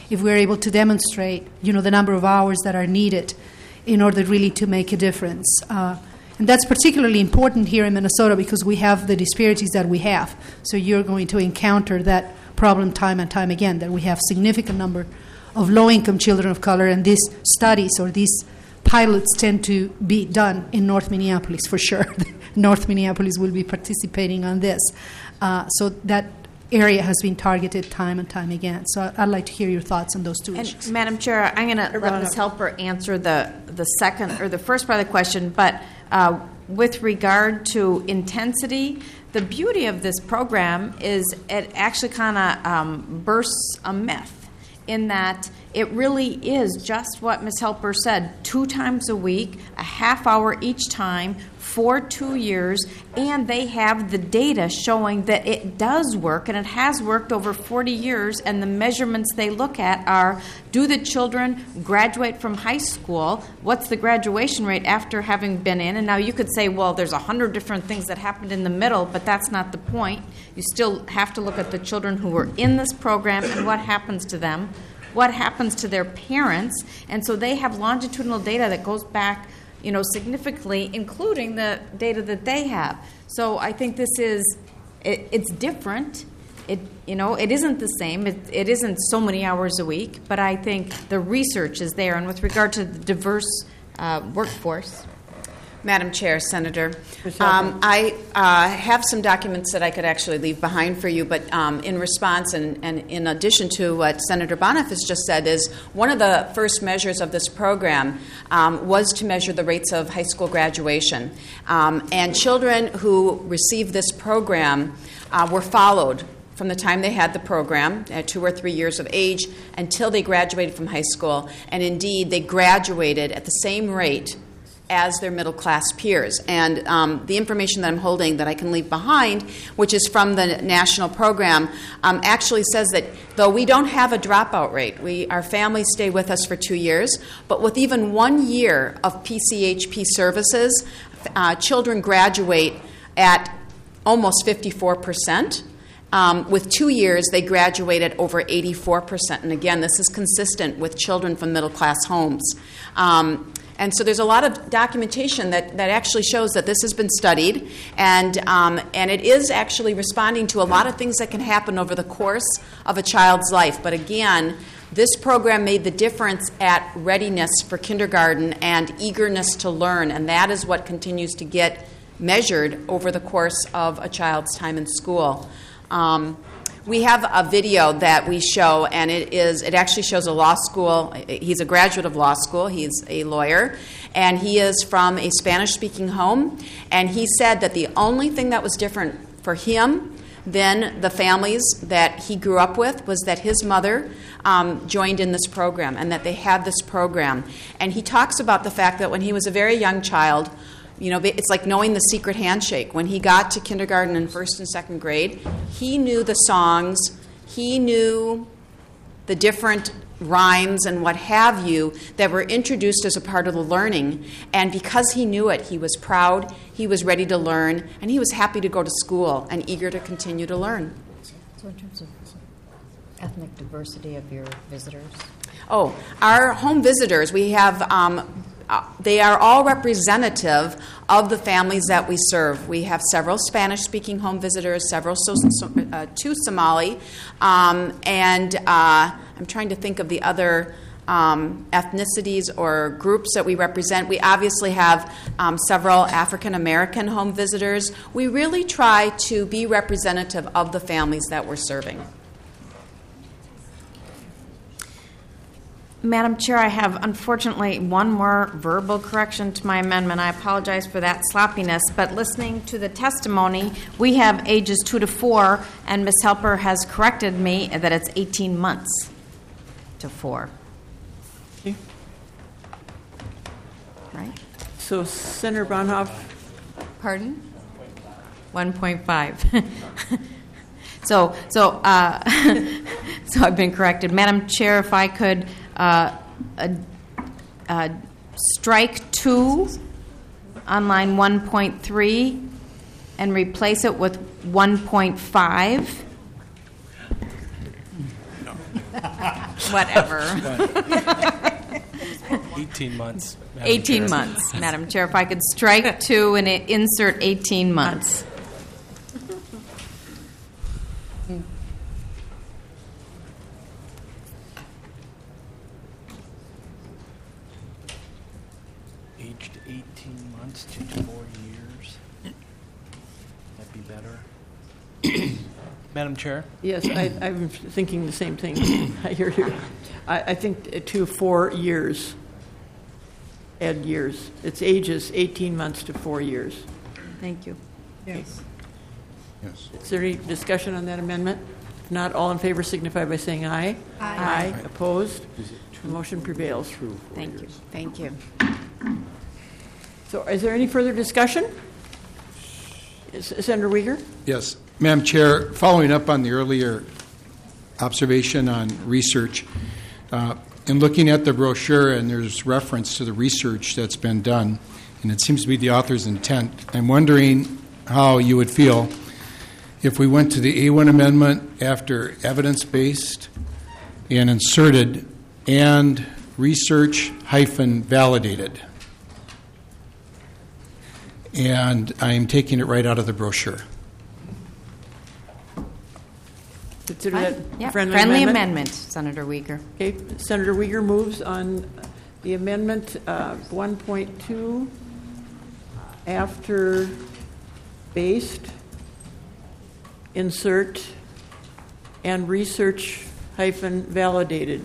[SPEAKER 7] if we're able to demonstrate, the number of hours that are needed in order really to make a difference. And that's particularly important here in Minnesota because we have the disparities that we have. So you're going to encounter that problem time and time again, that we have significant number of low-income children of color, and these studies or these pilots tend to be done in North Minneapolis for sure. North Minneapolis will be participating on this. So that area has been targeted time and time again. So I'd like to hear your thoughts on those two issues.
[SPEAKER 17] Madam Chair, I'm going to let Ms. Helper answer the second or the first part of the question, but with regard to intensity, the beauty of this program is it actually kind of bursts a myth in that it really is just what Ms. Helper said, 2 times a week, a half hour each time for 2 years, and they have the data showing that it does work, and it has worked over 40 years, and the measurements they look at are, do the children graduate from high school? What's the graduation rate after having been in? And now you could say, well, there's 100 different things that happened in the middle, but that's not the point. You still have to look at the children who were in this program and what happens to them, what happens to their parents, and so they have longitudinal data that goes back significantly, including the data that they have. So I think this is, it's different. It isn't the same. It isn't so many hours a week, but I think the research is there. And with regard to the diverse workforce.
[SPEAKER 18] Madam Chair, Senator, I have some documents that I could actually leave behind for you, but in response and in addition to what Senator Bonoff has just said is one of the first measures of this program was to measure the rates of high school graduation. And children who received this program were followed from the time they had the program at 2 or 3 years of age until they graduated from high school. And indeed, they graduated at the same rate as their middle-class peers. And the information that I'm holding that I can leave behind, which is from the national program, actually says that though we don't have a dropout rate, our families stay with us for 2 years, but with even 1 year of PCHP services, children graduate at almost 54%. With 2 years, they graduate at over 84%. And again, this is consistent with children from middle-class homes. And so there's a lot of documentation that actually shows that this has been studied, and it is actually responding to a lot of things that can happen over the course of a child's life. But again, this program made the difference at readiness for kindergarten and eagerness to learn, and that is what continues to get measured over the course of a child's time in school. We have a video that we show, and it actually shows a law school. He's a graduate of law school. He's a lawyer, and he is from a Spanish-speaking home. And he said that the only thing that was different for him than the families that he grew up with was that his mother joined in this program and that they had this program. And he talks about the fact that when he was a very young child, it's like knowing the secret handshake. When he got to kindergarten and first and second grade, he knew the songs, he knew the different rhymes and what have you that were introduced as a part of the learning. And because he knew it, he was proud, he was ready to learn, and he was happy to go to school and eager to continue to learn.
[SPEAKER 17] So in terms of ethnic diversity of your visitors?
[SPEAKER 18] Oh, our home visitors, we have they are all representative of the families that we serve. We have several Spanish-speaking home visitors, two Somali, and I'm trying to think of the other ethnicities or groups that we represent. We obviously have several African-American home visitors. We really try to be representative of the families that we're serving.
[SPEAKER 17] Madam Chair, I have, unfortunately, one more verbal correction to my amendment. I apologize for that sloppiness, but listening to the testimony, we have ages 2 to 4, and Ms. Helper has corrected me that it's 18 months to 4.
[SPEAKER 1] Okay.
[SPEAKER 17] Right?
[SPEAKER 1] So, Senator Bonhoeff.
[SPEAKER 17] Pardon? 1.5. So I've been corrected. Madam Chair, if I could strike 2 on line 1.3 and replace it with 1.5.
[SPEAKER 16] Whatever.
[SPEAKER 19] 18 months.
[SPEAKER 16] 18 months, Madam Chair. If I could strike 2 and insert 18 months.
[SPEAKER 19] Aged 18 months to 4 years. That'd be better. Madam Chair?
[SPEAKER 1] Yes, I'm thinking the same thing. I hear you. I think to 4 years. Add years. It's ages 18 months to 4 years.
[SPEAKER 16] Thank you.
[SPEAKER 1] Yes.
[SPEAKER 5] Yes.
[SPEAKER 1] Is there any discussion on that amendment? If not, all in favor signify by saying aye.
[SPEAKER 7] Aye.
[SPEAKER 1] Aye. Opposed? The motion prevails.
[SPEAKER 18] Thank you. Thank you.
[SPEAKER 1] So is there any further discussion? Senator Uyghur?
[SPEAKER 13] Yes. Madam Chair, following up on the earlier observation on research, in looking at the brochure, and there's reference to the research that's been done, and it seems to be the author's intent, I'm wondering how you would feel if we went to the A1 amendment after evidence-based and inserted and research-validated. And I'm taking it right out of the brochure.
[SPEAKER 1] Consider that
[SPEAKER 16] Yep.
[SPEAKER 1] friendly
[SPEAKER 16] amendment, Senator Uyghur.
[SPEAKER 1] Okay, Senator Uyghur moves on the amendment 1.2 after based, insert, and research-validated.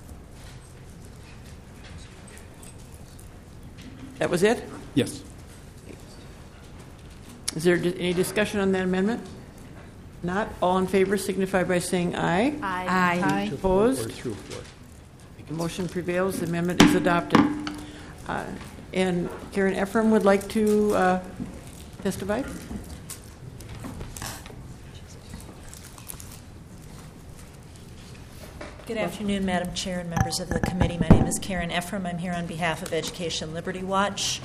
[SPEAKER 1] That was it?
[SPEAKER 13] Yes.
[SPEAKER 1] Is there any discussion on that amendment? Not. All in favor signify by saying aye.
[SPEAKER 16] Aye.
[SPEAKER 1] Opposed? The motion prevails. The amendment is adopted. And Karen Ephraim would like to testify.
[SPEAKER 20] Good afternoon, Madam Chair and members of the committee. My name is Karen Ephraim. I'm here on behalf of Education Liberty Watch.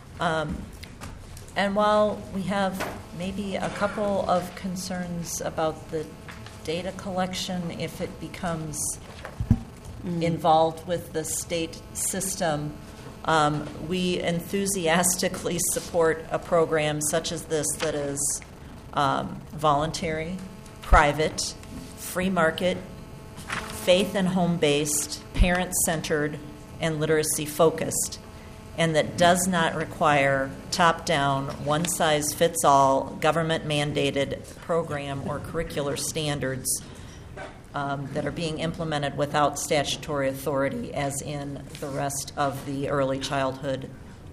[SPEAKER 20] And while we have maybe a couple of concerns about the data collection, if it becomes involved with the state system, we enthusiastically support a program such as this that is voluntary, private, free market, faith and home-based, parent-centered, and literacy-focused, and that does not require top-down, one-size-fits-all, government-mandated program or curricular standards that are being implemented without statutory authority, as in the rest of the early childhood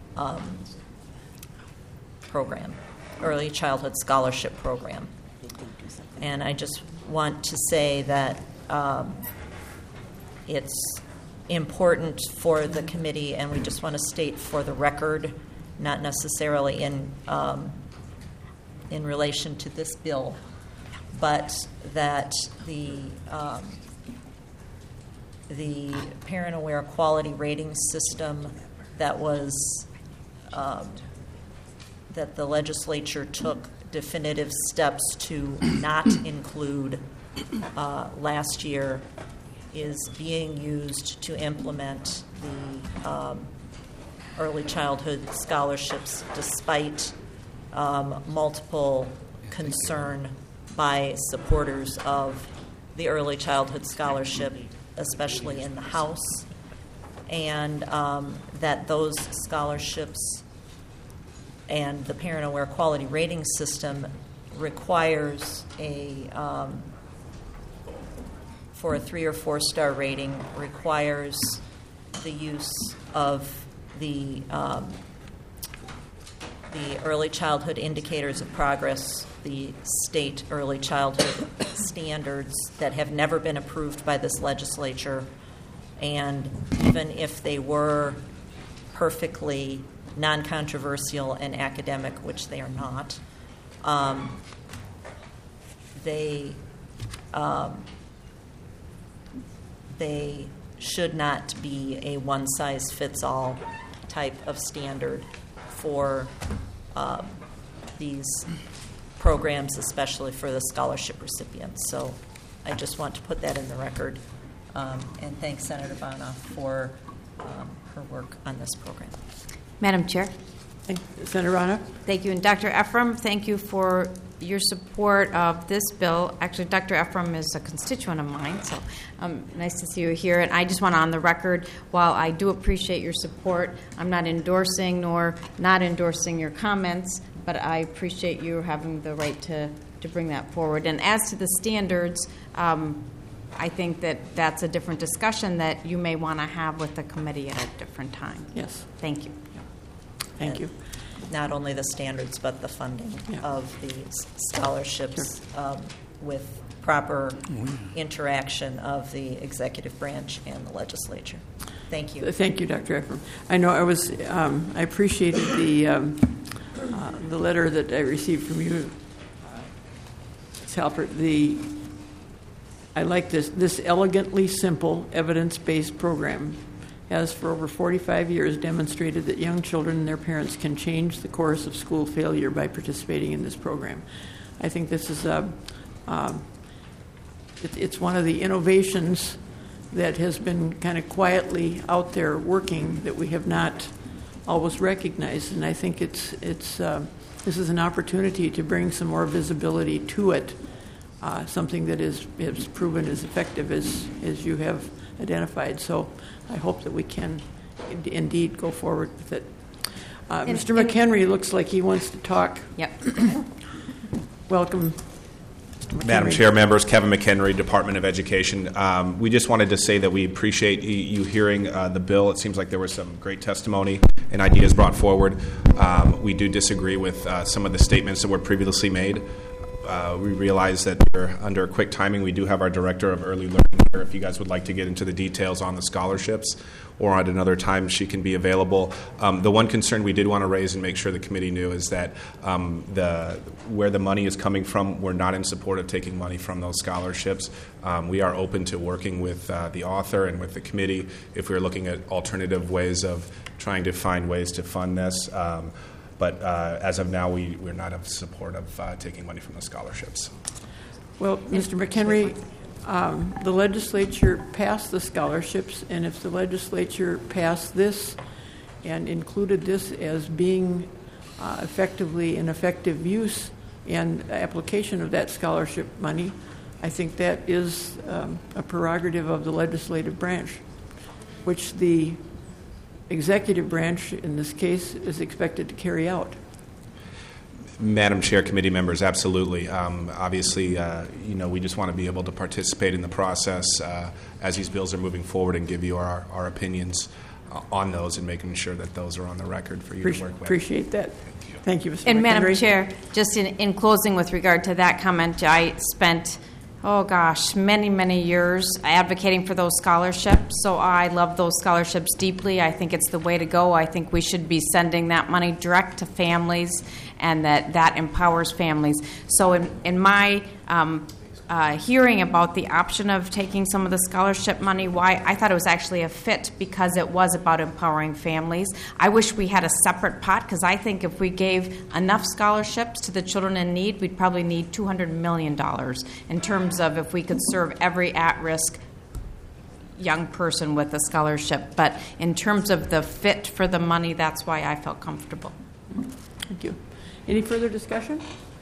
[SPEAKER 20] program, early childhood scholarship program. And I just want to say that it's important for the committee, and we just want to state for the record, not necessarily in relation to this bill, but that the parent-aware quality rating system that was that the legislature took definitive steps to not include last year is being used to implement the early childhood scholarships despite multiple concern by supporters of the early childhood scholarship, especially in the House, and that those scholarships and the parent-aware quality rating system requires for a 3 or 4 star rating, requires the use of the early childhood indicators of progress, the state early childhood standards that have never been approved by this legislature, and even if they were perfectly non-controversial and academic, which they are not, they should not be a one-size-fits-all type of standard for these programs, especially for the scholarship recipients. So I just want to put that in the record and thank Senator Bonoff for her work on this program.
[SPEAKER 17] Madam Chair.
[SPEAKER 1] Senator Rana.
[SPEAKER 17] Thank you. And Dr. Ephraim, thank you for your support of this bill. Actually, Dr. Ephraim is a constituent of mine, so nice to see you here. And I just want on the record, while I do appreciate your support, I'm not endorsing nor not endorsing your comments, but I appreciate you having the right to bring that forward. And as to the standards, I think that that's a different discussion that you may want to have with the committee at a different time.
[SPEAKER 1] Yes.
[SPEAKER 17] Thank you.
[SPEAKER 1] Thank you.
[SPEAKER 20] Not only the standards, but the funding of these scholarships with proper interaction of the executive branch and the legislature. Thank you.
[SPEAKER 1] Thank you, Dr. Ephraim. I know I appreciated the letter that I received from you, Ms. Halpert. I like this elegantly simple, evidence-based program has for over 45 years demonstrated that young children and their parents can change the course of school failure by participating in this program. I think this is it's one of the innovations that has been kind of quietly out there working that we have not always recognized, and I think this is an opportunity to bring some more visibility to it, something that is proven as effective as you have identified. So I hope that we can indeed go forward with it. Mr. McHenry looks like he wants to talk.
[SPEAKER 17] Yep.
[SPEAKER 1] Welcome.
[SPEAKER 21] Madam Chair, members, Kevin McHenry, Department of Education. We just wanted to say that we appreciate you hearing the bill. It seems like there was some great testimony and ideas brought forward. We do disagree with some of the statements that were previously made. We realize that we're under quick timing. We do have our Director of Early Learning here. If you guys would like to get into the details on the scholarships, or at another time she can be available. The one concern we did want to raise and make sure the committee knew is that where the money is coming from, we're not in support of taking money from those scholarships. We are open to working with the author and with the committee if we're looking at alternative ways of trying to find ways to fund this. But as of now, we're not in support of taking money from the scholarships.
[SPEAKER 1] Well, Mr. McHenry, the legislature passed the scholarships, and if the legislature passed this and included this as being effectively an effective use and application of that scholarship money, I think that is a prerogative of the legislative branch, which the executive branch, in this case, is expected to carry out.
[SPEAKER 21] Madam Chair, committee members, absolutely. Obviously, we just want to be able to participate in the process as these bills are moving forward and give you our opinions on those and making sure that those are on the record for you to work with.
[SPEAKER 1] Appreciate that. Thank you, Mr.
[SPEAKER 17] And
[SPEAKER 1] McHenry.
[SPEAKER 17] Madam Chair, just in closing with regard to that comment, I spent many years advocating for those scholarships. So I love those scholarships deeply. I think it's the way to go. I think we should be sending that money direct to families, and that empowers families. So in my hearing about the option of taking some of the scholarship money, why I thought it was actually a fit because it was about empowering families. I wish we had a separate pot, because I think if we gave enough scholarships to the children in need, we'd probably need $200 million in terms of if we could serve every at-risk young person with a scholarship. But in terms of the fit for the money, that's why I felt comfortable.
[SPEAKER 1] Thank you. Any further discussion?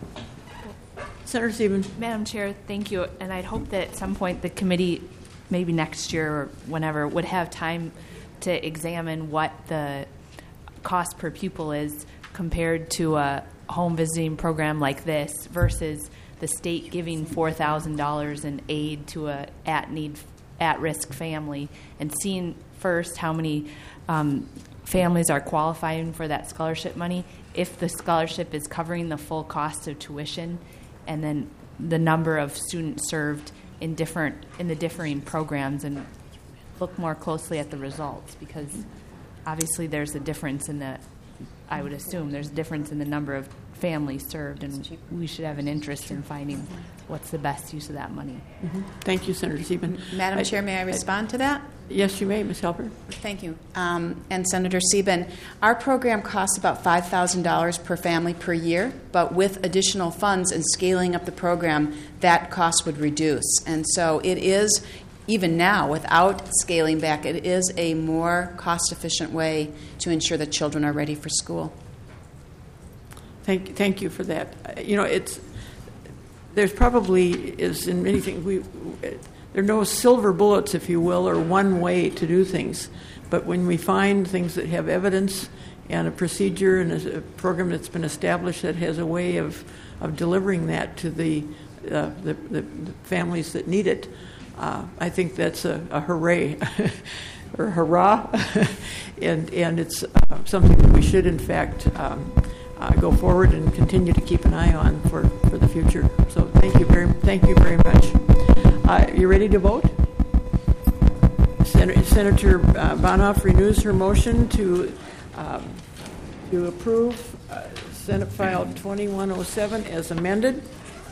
[SPEAKER 1] Senator Sieben.
[SPEAKER 9] Madam Chair, thank you. And I'd hope that at some point the committee, maybe next year or whenever, would have time to examine what the cost per pupil is compared to a home visiting program like this versus the state giving $4,000 in aid to a at-risk family, and seeing first how many families are qualifying for that scholarship money, if the scholarship is covering the full cost of tuition, and then the number of students served in the differing programs, and look more closely at the results, because obviously there's a difference I would assume there's a difference in the number of families served, and we should have an interest in finding what's the best use of that money.
[SPEAKER 1] Mm-hmm. Thank you, Senator Sieben.
[SPEAKER 18] Madam Chair, may I respond to that?
[SPEAKER 1] Yes, you may, Ms. Halpert.
[SPEAKER 18] Thank you. And Senator Sieben, our program costs about $5,000 per family per year, but with additional funds and scaling up the program, that cost would reduce. And so it is even now, without scaling back, it is a more cost-efficient way to ensure that children are ready for school.
[SPEAKER 1] Thank you for that. You know, there's probably is in many things there are no silver bullets, if you will, or one way to do things. But when we find things that have evidence and a procedure and a program that's been established that has a way of delivering that to the families that need it, I think that's a hooray or hurrah, and it's something that we should in fact go forward and continue to keep an eye on for the future. So thank you very much. You ready to vote? Senator Bonoff renews her motion to approve Senate File 2107 as amended,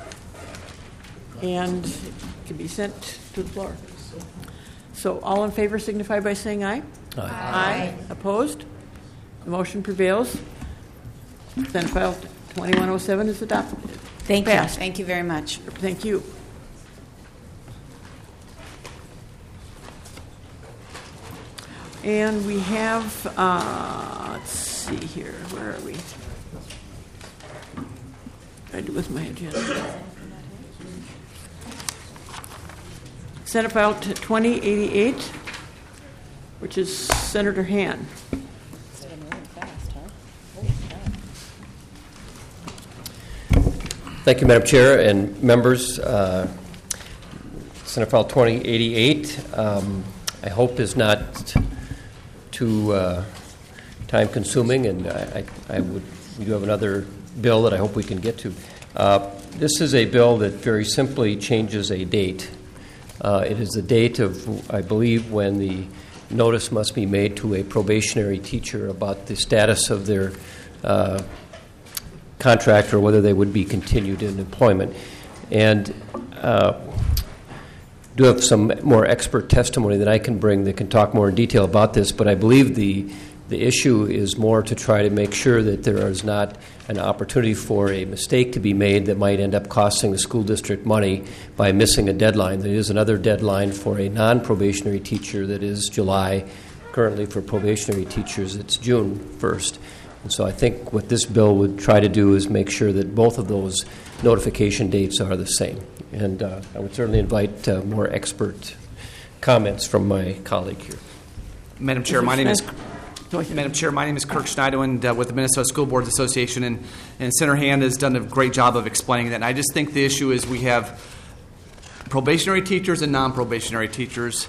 [SPEAKER 1] and it can be sent to the floor. So all in favor signify by saying aye.
[SPEAKER 3] Aye.
[SPEAKER 1] Aye. Opposed? The motion prevails. Senate File 2107 is adopted.
[SPEAKER 18] Thank you.
[SPEAKER 1] Passed.
[SPEAKER 18] Thank you very much.
[SPEAKER 1] Thank you. And we have, let's see here, where are we? I do with my agenda. Senate File 2088, which is Senator Han.
[SPEAKER 3] Thank you, Madam Chair and members. Senate File 2088, I hope is not too time-consuming, and we do have another bill that I hope we can get to. This is a bill that very simply changes a date. It is the date of, I believe, when the notice must be made to a probationary teacher about the status of their contract or whether they would be continued in employment. And do have some more expert testimony that I can bring that can talk more in detail about this, but I believe the issue is more to try to make sure that there is not an opportunity for a mistake to be made that might end up costing the school district money by missing a deadline. There is another deadline for a non-probationary teacher that is July. Currently for probationary teachers, it's June 1st. And so I think what this bill would try to do is make sure that both of those notification dates are the same. And I would certainly invite more expert comments from my colleague here.
[SPEAKER 22] Madam Chair, my name is Kirk Schneiderwind with the Minnesota School Boards Association, and Senator Hand has done a great job of explaining that. And I just think the issue is we have probationary teachers and non-probationary teachers,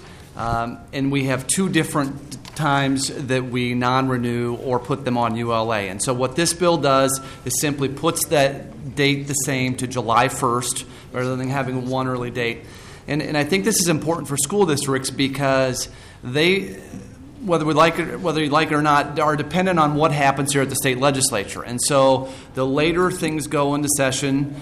[SPEAKER 22] and we have two different times that we non-renew or put them on ULA. And so what this bill does is simply puts that date the same to July 1st rather than having one early date. And I think this is important for school districts because they, whether you like it or not, are dependent on what happens here at the state legislature. And so the later things go into session,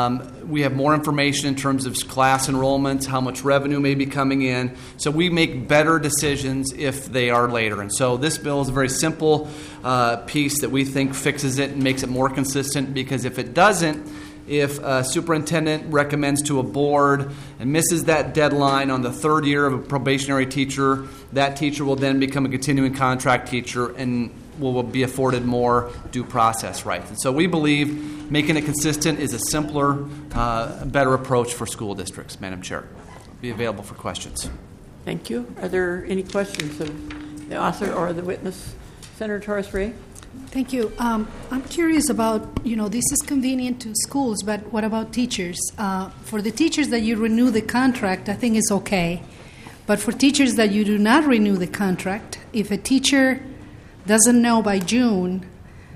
[SPEAKER 22] we have more information in terms of class enrollments, how much revenue may be coming in. So we make better decisions if they are later. And so this bill is a very simple piece that we think fixes it and makes it more consistent, because if it doesn't, if a superintendent recommends to a board and misses that deadline on the third year of a probationary teacher, that teacher will then become a continuing contract teacher and will be afforded more due process rights. And so we believe making it consistent is a simpler, better approach for school districts, Madam Chair. I'll be available for questions.
[SPEAKER 1] Thank you. Are there any questions of the author or the witness? Senator Torres-Ray?
[SPEAKER 7] Thank you. I'm curious about, this is convenient to schools, but what about teachers? For the teachers that you renew the contract, I think it's okay. But for teachers that you do not renew the contract, if a teacher doesn't know by June,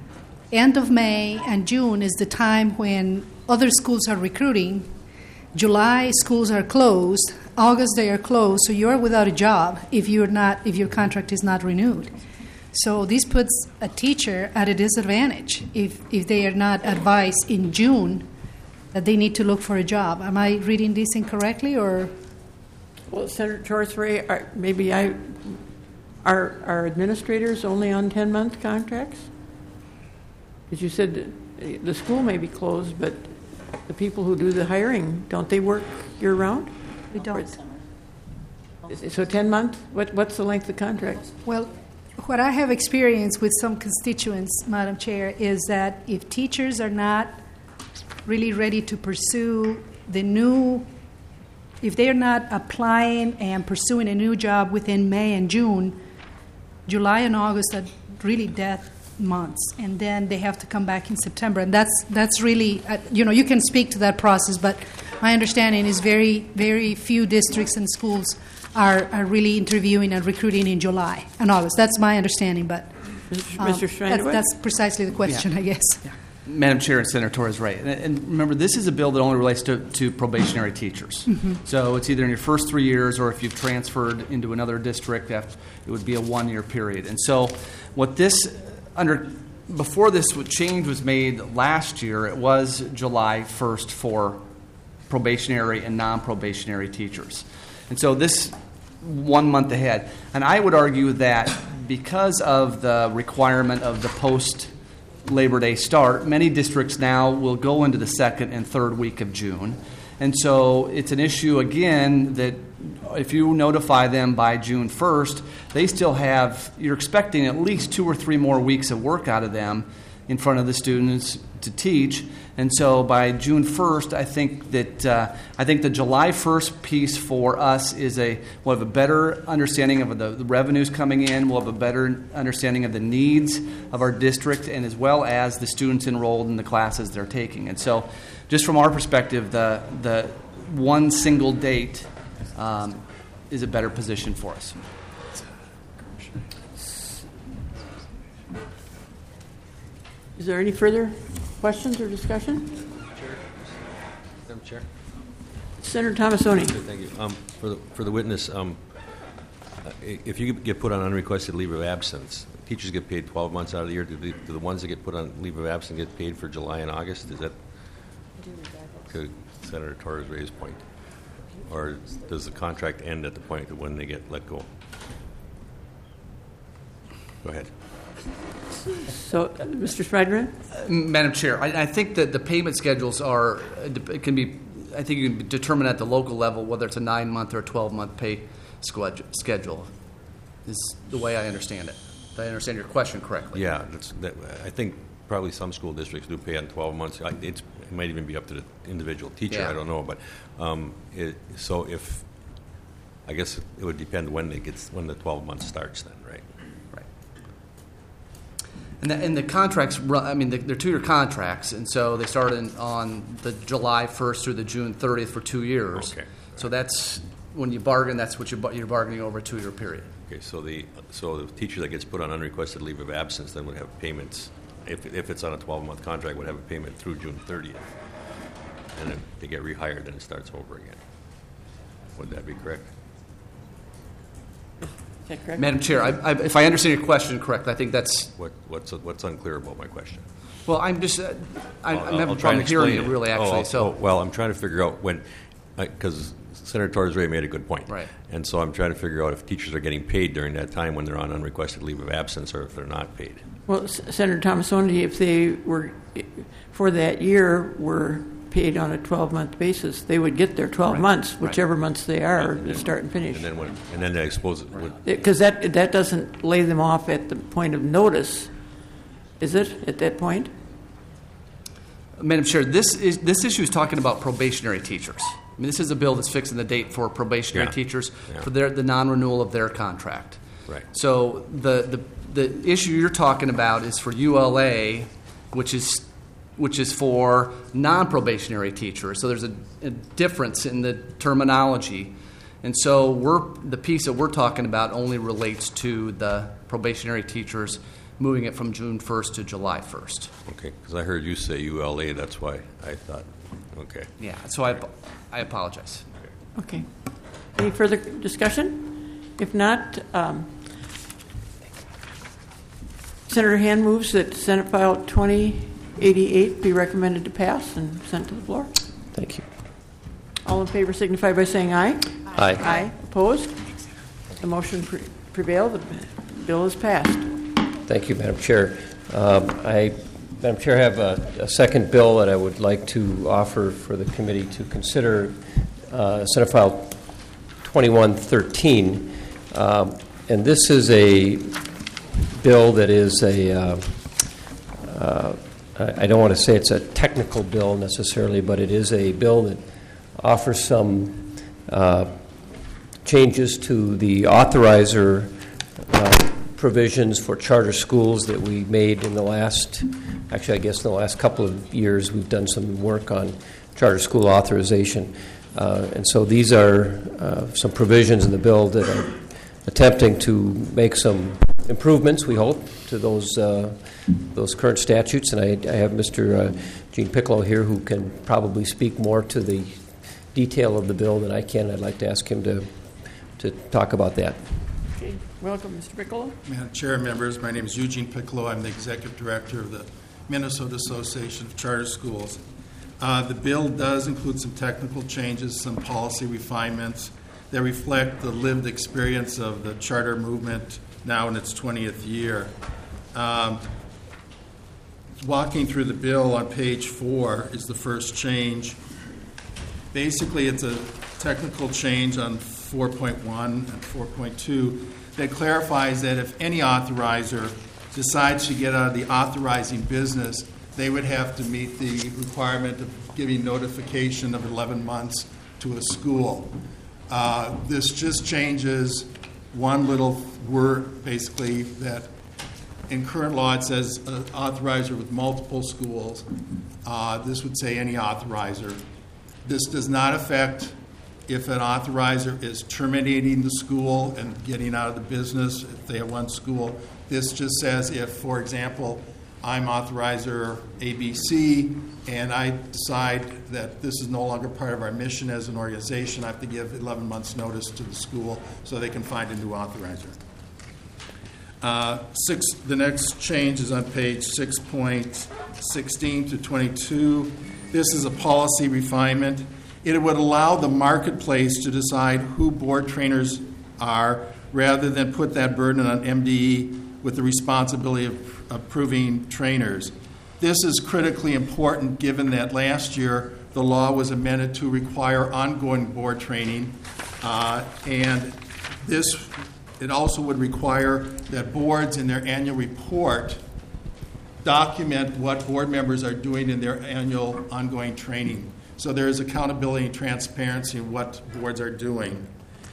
[SPEAKER 7] end of May and June is the time when other schools are recruiting. July, schools are closed. August, they are closed. So you're without a job if your contract is not renewed. So this puts a teacher at a disadvantage if they are not advised in June that they need to look for a job. Am I reading this incorrectly, or?
[SPEAKER 1] Well, Senator Torres-Ray, are administrators only on 10-month contracts? Because you said the school may be closed, but the people who do the hiring, don't they work year-round?
[SPEAKER 7] We don't.
[SPEAKER 1] So 10 months? What's the length of the contract?
[SPEAKER 7] Well, what I have experienced with some constituents, Madam Chair, is that if teachers are not really ready to pursue if they're not applying and pursuing a new job within May and June, July and August are really dead months, and then they have to come back in September. And that's really, you can speak to that process, but my understanding is very, very few districts and schools are really interviewing and recruiting in July and August. That's my understanding, but
[SPEAKER 1] Mr. Schneider,
[SPEAKER 7] that's precisely the question, I guess.
[SPEAKER 22] Yeah. Madam Chair and Senator Torres, right. And remember, this is a bill that only relates to probationary teachers.
[SPEAKER 7] Mm-hmm.
[SPEAKER 22] So it's either in your first 3 years, or if you've transferred into another district, it would be a 1-year period. And so what before this change was made last year, it was July 1st for probationary and non-probationary teachers. And so this 1 month ahead. And I would argue that because of the requirement of the post-Labor Day start, many districts now will go into the second and third week of June. And so it's an issue, again, that if you notify them by June 1st, you're expecting at least 2 or 3 more weeks of work out of them in front of the students to teach. And so by June 1st, I think the July 1st piece for us is we'll have a better understanding of the revenues coming in. We'll have a better understanding of the needs of our district, and as well as the students enrolled in the classes they're taking. And so just from our perspective, the one single date is a better position for us.
[SPEAKER 1] Is there any further questions or discussion?
[SPEAKER 2] Madam Chair.
[SPEAKER 1] Senator Tomassoni.
[SPEAKER 2] Thank you. For the witness, if you get put on unrequested leave of absence, teachers get paid 12 months out of the year. Do the ones that get put on leave of absence get paid for July and August? Is that to Senator Torres' point? Or does the contract end at the point of when they get let go? Go ahead.
[SPEAKER 1] So, Mr. Schneidman?
[SPEAKER 22] Madam Chair, I think that the payment schedules can be determined at the local level, whether it's a 9-month or a 12-month pay schedule, is the way I understand it. If I understand your question correctly.
[SPEAKER 2] Yeah, I think probably some school districts do pay on 12 months. It might even be up to the individual teacher.
[SPEAKER 22] Yeah.
[SPEAKER 2] I don't know, but I guess it would depend when the 12 months starts. Then, right?
[SPEAKER 22] And the contracts run, they're 2-year contracts, and so they start on the July 1st through the June 30th for 2 years.
[SPEAKER 2] Okay.
[SPEAKER 22] So that's when you bargain. That's what you're bargaining over a 2-year period.
[SPEAKER 2] Okay. So the teacher that gets put on unrequested leave of absence then would have payments. If it's on a 12-month contract, would have a payment through June 30th, and if they get rehired, then it starts over again. Would that be correct?
[SPEAKER 1] Is that correct?
[SPEAKER 22] Madam Chair, if I understand your question correctly, I think that's
[SPEAKER 2] what's unclear about my question.
[SPEAKER 22] Well, I'm having a problem hearing you, really, actually.
[SPEAKER 2] Well, I'm trying to figure out when, because Senator Torres made a good point.
[SPEAKER 22] Right.
[SPEAKER 2] And so I'm trying to figure out if teachers are getting paid during that time when they're on unrequested leave of absence, or if they're not paid.
[SPEAKER 1] Well, Senator Tomassoni, if they were, for that year, were paid on a 12-month basis, they would get their 12 months, whichever months they are, to start and finish.
[SPEAKER 2] And then I suppose it would...
[SPEAKER 1] Because that doesn't lay them off at the point of notice, is it, at that point?
[SPEAKER 22] Madam Chair, this issue is talking about probationary teachers. This is a bill that's fixing the date for probationary teachers for the non-renewal of their contract.
[SPEAKER 2] Right.
[SPEAKER 22] So the issue you're talking about is for ULA, which is for non-probationary teachers. So there's a difference in the terminology. And so the piece that we're talking about only relates to the probationary teachers, moving it from June 1st to July 1st.
[SPEAKER 2] Okay, because I heard you say ULA, that's why I thought, okay.
[SPEAKER 22] Yeah, so I apologize.
[SPEAKER 1] Okay. Any further discussion? If not, Senator Hand moves that Senate File 2088 be recommended to pass and sent to the floor.
[SPEAKER 3] Thank you.
[SPEAKER 1] All in favor signify by saying aye.
[SPEAKER 3] Aye.
[SPEAKER 1] Aye. Opposed? The motion prevailed. The bill is passed.
[SPEAKER 3] Thank you, Madam Chair. Madam Chair, I have a second bill that I would like to offer for the committee to consider, Senate File 2113. And this is a bill that is I don't want to say it's a technical bill necessarily, but it is a bill that offers some changes to the authorizer provisions for charter schools that we made in the last couple of years. We've done some work on charter school authorization. And so these are some provisions in the bill that are attempting to make some improvements, we hope, to those current statutes. And I have Mr. Gene Piccolo here who can probably speak more to the detail of the bill than I can. I'd like to ask him to talk about that.
[SPEAKER 1] Okay. Welcome, Mr. Piccolo.
[SPEAKER 4] Madam Chair, members, my name is Eugene Piccolo. I'm the Executive Director of the Minnesota Association of Charter Schools. The bill does include some technical changes, some policy refinements that reflect the lived experience of the charter movement now in its 20th year. Walking through the bill on page 4 is the first change. Basically, it's a technical change on 4.1 and 4.2 that clarifies that if any authorizer decides to get out of the authorizing business, they would have to meet the requirement of giving notification of 11 months to a school. This just changes one little word, basically, that in current law it says authorizer with multiple schools. This would say any authorizer. This does not affect if an authorizer is terminating the school and getting out of the business if they have one school. This just says if, for example, I'm authorizer ABC, and I decide that this is no longer part of our mission as an organization, I have to give 11 months' notice to the school so they can find a new authorizer. The next change is on page 6.16 to 22. This is a policy refinement. It would allow the marketplace to decide who board trainers are rather than put that burden on MDE with the responsibility of approving trainers. This is critically important given that last year the law was amended to require ongoing board training, and it also would require that boards in their annual report document what board members are doing in their annual ongoing training. So there is accountability and transparency in what boards are doing.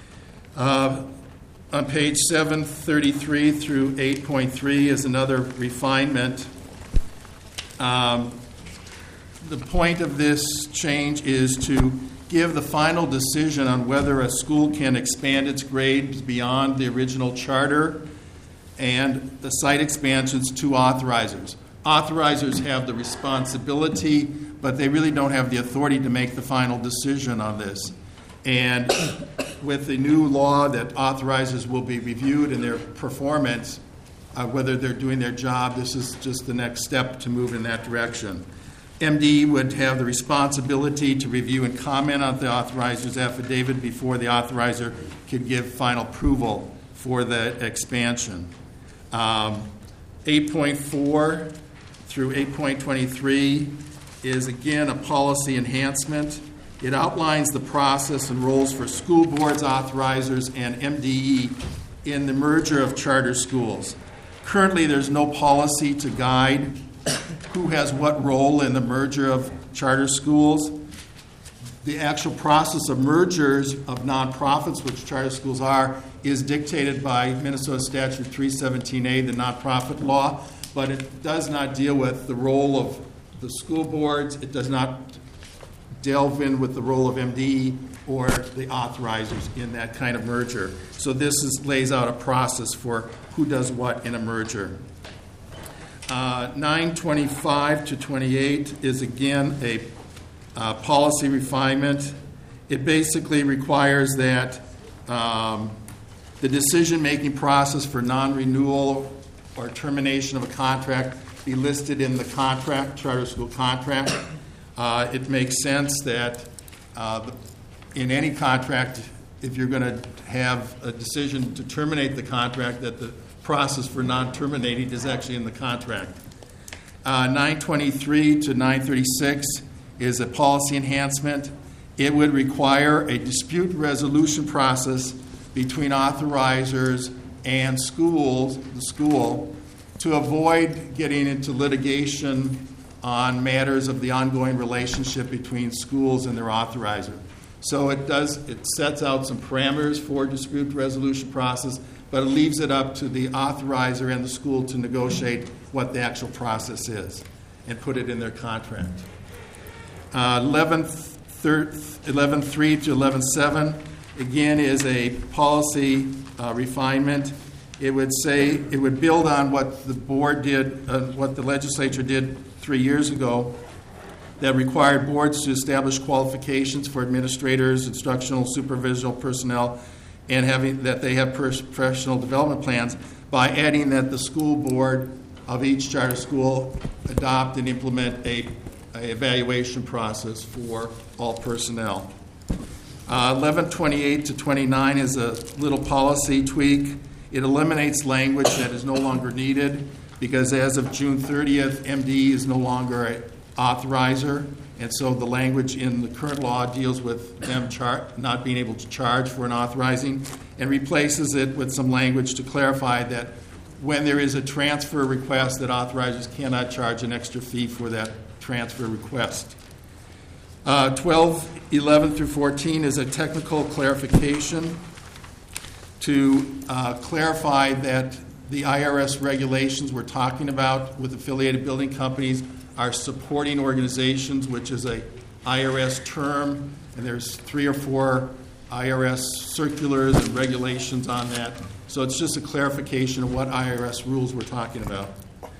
[SPEAKER 4] On page 733 through 8.3 is another refinement. The point of this change is to give the final decision on whether a school can expand its grades beyond the original charter and the site expansions to authorizers. Authorizers have the responsibility, but they really don't have the authority to make the final decision on this. And with the new law that authorizers will be reviewed in their performance, whether they're doing their job, this is just the next step to move in that direction. MD would have the responsibility to review and comment on the authorizer's affidavit before the authorizer could give final approval for the expansion. 8.4 through 8.23 is, again, a policy enhancement. It outlines the process and roles for school boards, authorizers, and MDE in the merger of charter schools. Currently, there's no policy to guide who has what role in the merger of charter schools. The actual process of mergers of nonprofits, which charter schools are, is dictated by Minnesota Statute 317A, the nonprofit law, but it does not deal with the role of the school boards. It does not delve in with the role of MDE or the authorizers in that kind of merger. So this lays out a process for who does what in a merger. 925 to 28 is, again, a policy refinement. It basically requires that the decision-making process for non-renewal or termination of a contract be listed in the contract, charter school contract. It makes sense that in any contract, if you're going to have a decision to terminate the contract, that the process for non-terminating is actually in the contract. 923 to 936 is a policy enhancement. it would require a dispute resolution process between authorizers and the school, to avoid getting into litigation on matters of the ongoing relationship between schools and their authorizer. So it sets out some parameters for dispute resolution process, but it leaves it up to the authorizer and the school to negotiate what the actual process is and put it in their contract. 11.3 to 11.7, again, is a policy refinement. It would build on what the board did, what the legislature did 3 years ago, that required boards to establish qualifications for administrators, instructional, supervisional personnel, and that they have professional development plans, by adding that the school board of each charter school adopt and implement a evaluation process for all personnel. 11.28 to 29 is a little policy tweak. It eliminates language that is no longer needed, because as of June 30th, MDE is no longer an authorizer, and so the language in the current law deals with them not being able to charge for an authorizing, and replaces it with some language to clarify that when there is a transfer request, that authorizers cannot charge an extra fee for that transfer request. 12.11 through 14 is a technical clarification to clarify that the IRS regulations we're talking about with affiliated building companies are supporting organizations, which is a IRS term, and there's 3 or 4 IRS circulars and regulations on that. So it's just a clarification of what IRS rules we're talking about.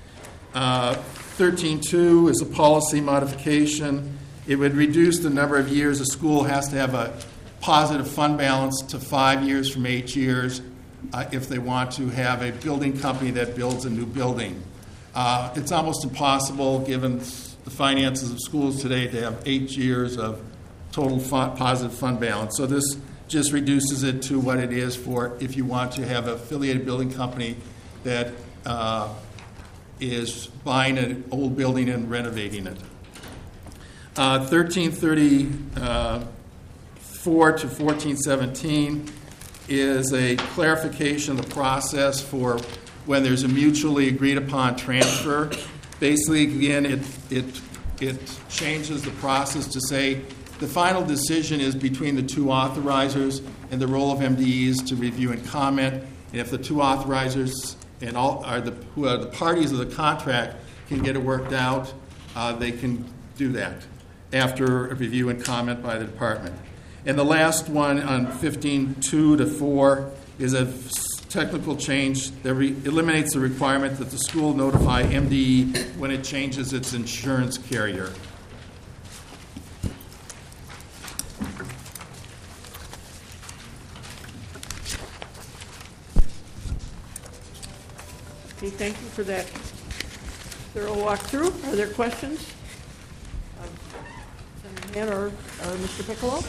[SPEAKER 4] 13.2 is a policy modification. It would reduce the number of years a school has to have a positive fund balance to 5 years from 8 years if they want to have a building company that builds a new building. It's almost impossible, given the finances of schools today, to have 8 years of total positive fund balance. So this just reduces it to what it is for if you want to have an affiliated building company that is buying an old building and renovating it. 1334 to 1417 is a clarification of the process for when there's a mutually agreed upon transfer. Basically, again, it changes the process to say the final decision is between the two authorizers, and the role of MDE is to review and comment. And if the two authorizers and who are the parties of the contract can get it worked out, they can do that after a review and comment by the department. And the last one on 15.2 to 4 is a technical change that eliminates the requirement that the school notify MDE when it changes its insurance carrier.
[SPEAKER 1] Okay, thank you for that thorough walkthrough. Are there questions? Senator Hand or Mr. Piccolo?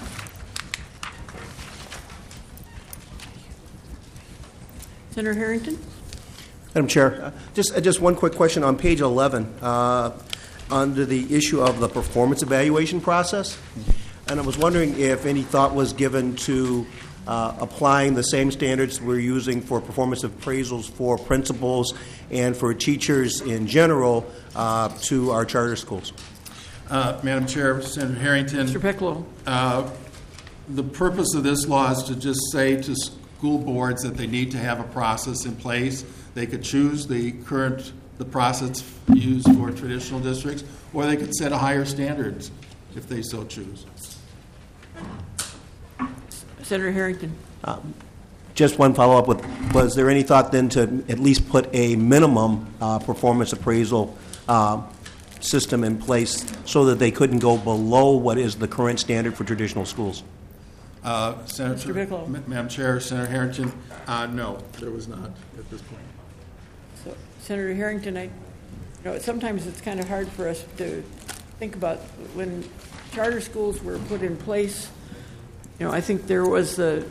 [SPEAKER 1] Senator Harrington?
[SPEAKER 6] Madam Chair, just one quick question on page 11 under the issue of the performance evaluation process. And I was wondering if any thought was given to applying the same standards we're using for performance appraisals for principals and for teachers in general to our charter schools.
[SPEAKER 4] Madam Chair, Senator Harrington.
[SPEAKER 1] Mr. Piccolo.
[SPEAKER 4] The purpose of this law is to just say to school boards that they need to have a process in place. They could choose the process used for traditional districts, or they could set a higher standards if they so choose.
[SPEAKER 1] Senator Harrington.
[SPEAKER 6] Just one follow-up was there any thought then to at least put a minimum performance appraisal system in place so that they couldn't go below what is the current standard for traditional schools?
[SPEAKER 4] Senator Piccolo. Madam Chair, Senator Harrington, no, there was not at this point.
[SPEAKER 1] So, Senator Harrington, sometimes it's kind of hard for us to think about when charter schools were put in place. I think there was it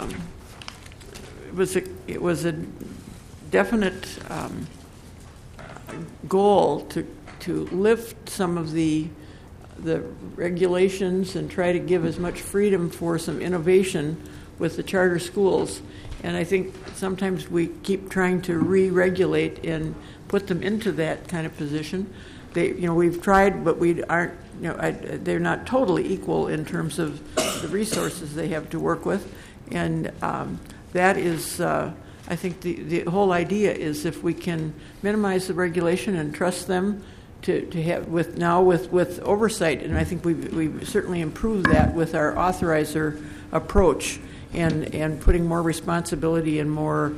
[SPEAKER 1] was a definite goal to lift some of the regulations and try to give as much freedom for some innovation with the charter schools. And I think sometimes we keep trying to re-regulate and put them into that kind of position. We've tried, but we aren't. They're not totally equal in terms of the resources they have to work with, and that is. I think the whole idea is if we can minimize the regulation and trust them to have with oversight, and I think we've certainly improved that with our authorizer approach and putting more responsibility and more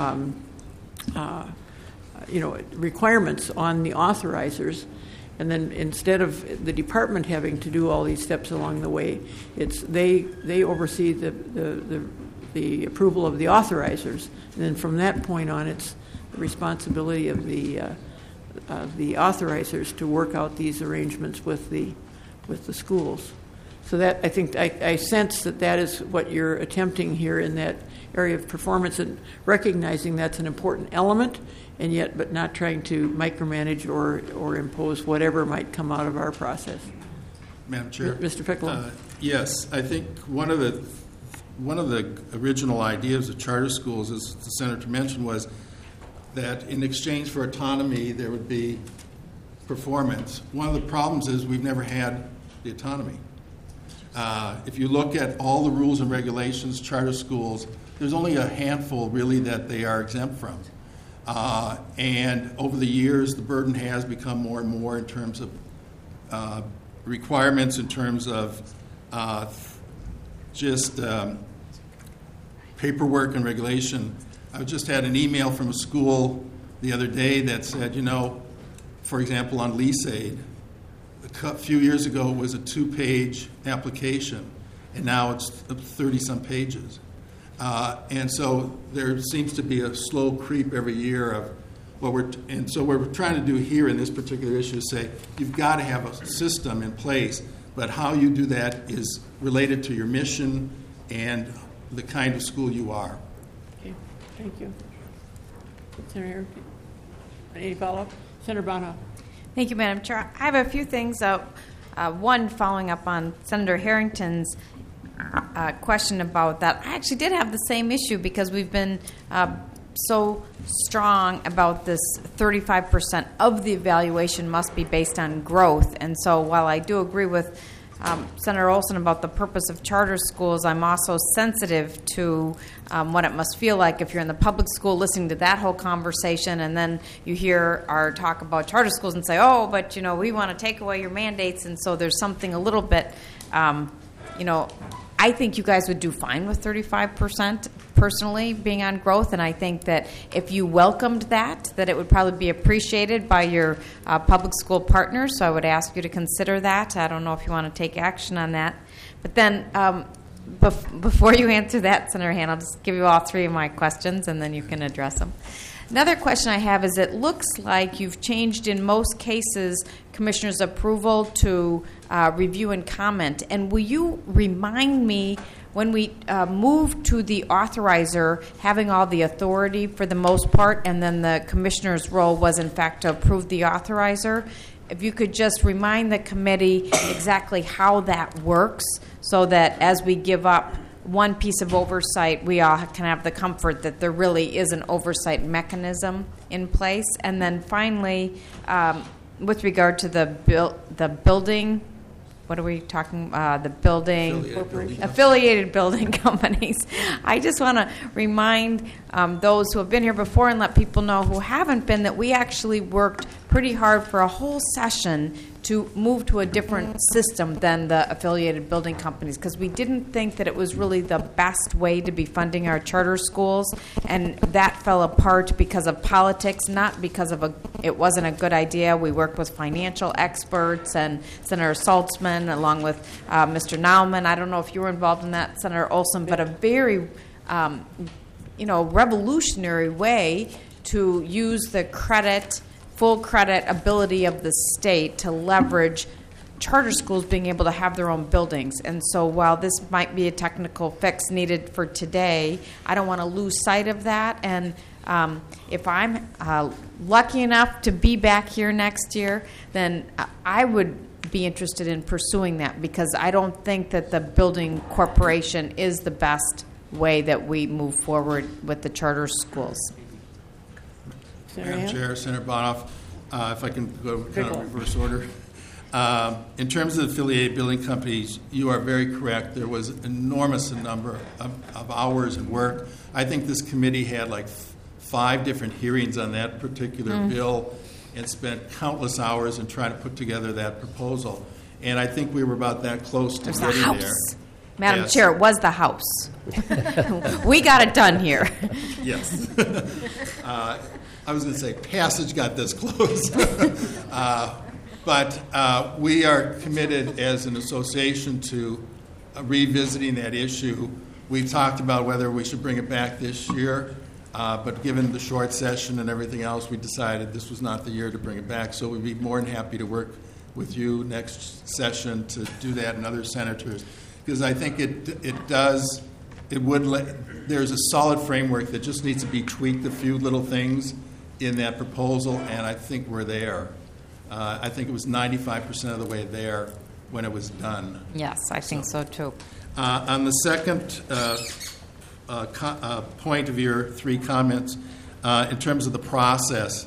[SPEAKER 1] requirements on the authorizers. And then instead of the department having to do all these steps along the way, it's they oversee the approval of the authorizers, and then from that point on, it's the responsibility of the authorizers to work out these arrangements with the schools. So that I think I sense that is what you're attempting here in that area of performance, and recognizing that's an important element, and yet but not trying to micromanage or impose whatever might come out of our process.
[SPEAKER 4] Madam Chair,
[SPEAKER 1] Mr. Pickle.
[SPEAKER 4] Yes, I think one of the original ideas of charter schools, as the Senator mentioned, was that in exchange for autonomy there would be performance. One of the problems is we've never had the autonomy. If you look at all the rules and regulations, charter schools, there's only a handful really that they are exempt from. And over the years, the burden has become more and more in terms of requirements, in terms of paperwork and regulation. I just had an email from a school the other day that said, for example, on lease aid, a few years ago it was a 2-page application, and now it's 30-some pages. And so there seems to be a slow creep every year of what we're trying to do here in this particular issue is say you've got to have a system in place, but how you do that is related to your mission and the kind of school you are.
[SPEAKER 1] Okay, thank you. Senator, any follow-up? Senator Bonhoff.
[SPEAKER 17] Thank you, Madam Chair. I have a few things. One, following up on Senator Harrington's question about that. I actually did have the same issue because we've been so strong about this 35% of the evaluation must be based on growth. And so while I do agree with Senator Olson about the purpose of charter schools, I'm also sensitive to what it must feel like if you're in the public school listening to that whole conversation, and then you hear our talk about charter schools and say, oh, but we want to take away your mandates, and so there's something a little bit, I think you guys would do fine with 35% personally being on growth, and I think that if you welcomed that it would probably be appreciated by your public school partners, so I would ask you to consider that. I don't know if you want to take action on that. But then before you answer that, Senator Hand, I'll just give you all three of my questions, and then you can address them. Another question I have is it looks like you've changed in most cases Commissioner's approval to review and comment. And will you remind me when we moved to the authorizer having all the authority for the most part, and then the Commissioner's role was in fact to approve the authorizer, if you could just remind the committee exactly how that works so that as we give up one piece of oversight, we all can have the comfort that there really is an oversight mechanism in place. And then finally, with regard to the building, what are we talking? The building affiliated building companies. I just want to remind those who have been here before and let people know who haven't been that we actually worked pretty hard for a whole session to move to a different system than the affiliated building companies because we didn't think that it was really the best way to be funding our charter schools, and that fell apart because of politics, not because of it wasn't a good idea. We worked with financial experts and Senator Saltzman along with Mr. Naumann. I don't know if you were involved in that, Senator Olson, but a very revolutionary way to use the full credit ability of the state to leverage charter schools being able to have their own buildings. And so while this might be a technical fix needed for today, I don't want to lose sight of that. And if I'm lucky enough to be back here next year, then I would be interested in pursuing that, because I don't think that the building corporation is the best way that we move forward with the charter schools.
[SPEAKER 4] Madam Chair, Senator Bonoff, if I can go kind of reverse order. In terms of affiliated building companies, you are very correct. There was an enormous number of hours and work. I think this committee had like 5 different hearings on that particular bill and spent countless hours in trying to put together that proposal. And I think we were about that close to getting there.
[SPEAKER 17] Madam Chair, it was the House. We got it done here.
[SPEAKER 4] Yes. I was going to say passage got this close. But we are committed as an association to revisiting that issue. We've talked about whether we should bring it back this year, but given the short session and everything else, we decided this was not the year to bring it back. So we'd be more than happy to work with you next session to do that and other senators, because I think there's a solid framework that just needs to be tweaked, a few little things in that proposal, and I think we're there. I think it was 95% of the way there when it was done.
[SPEAKER 17] Yes, I think so too.
[SPEAKER 4] On the second point of your 3 comments, in terms of the process,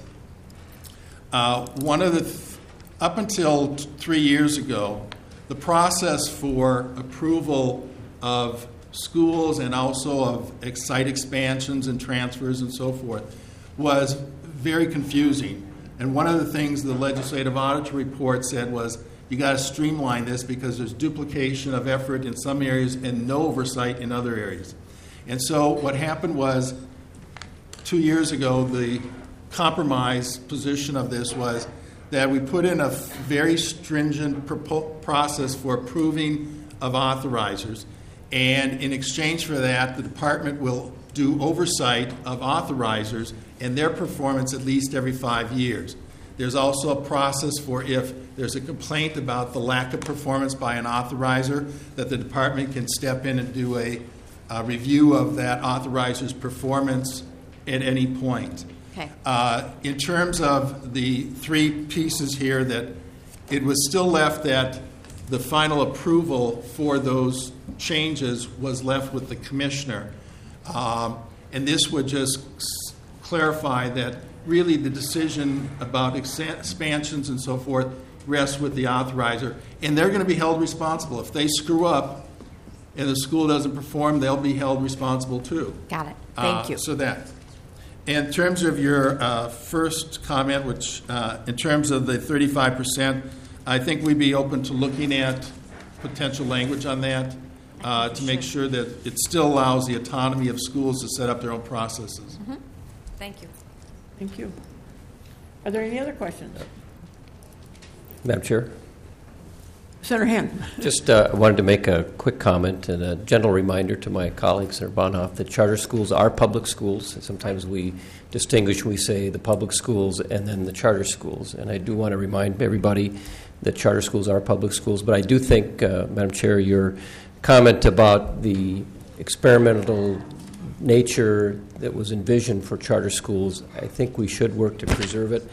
[SPEAKER 4] up until 3 years ago, the process for approval of schools and also of site expansions and transfers and so forth was very confusing. And one of the things the legislative auditor report said was, you got to streamline this because there's duplication of effort in some areas and no oversight in other areas. And so what happened was, 2 years ago, the compromise position of this was that we put in a very stringent process for approving of authorizers. And in exchange for that, the department will do oversight of authorizers and their performance at least every 5 years. There's also a process for if there's a complaint about the lack of performance by an authorizer, that the department can step in and do a review of that authorizer's performance at any point.
[SPEAKER 17] Okay.
[SPEAKER 4] In terms of the 3 pieces here, that it was still left that the final approval for those changes was left with the commissioner. And this would just clarify that really the decision about expansions and so forth rests with the authorizer. And they're going to be held responsible. If they screw up and the school doesn't perform, they'll be held responsible too.
[SPEAKER 17] Got it. Thank you.
[SPEAKER 4] So that. In terms of your first comment, which in terms of the 35%, I think we'd be open to looking at potential language on that to make sure that it still allows the autonomy of schools to set up their own processes.
[SPEAKER 17] Mm-hmm. Thank you.
[SPEAKER 1] Thank you. Are there any other questions?
[SPEAKER 3] Madam Chair?
[SPEAKER 1] Senator Hand.
[SPEAKER 3] Just wanted to make a quick comment and a gentle reminder to my colleague, Senator Bonhoff, that charter schools are public schools. Sometimes we distinguish, we say the public schools and then the charter schools. And I do want to remind everybody that charter schools are public schools. But I do think, Madam Chair, your comment about the experimental nature that was envisioned for charter schools, I think we should work to preserve it.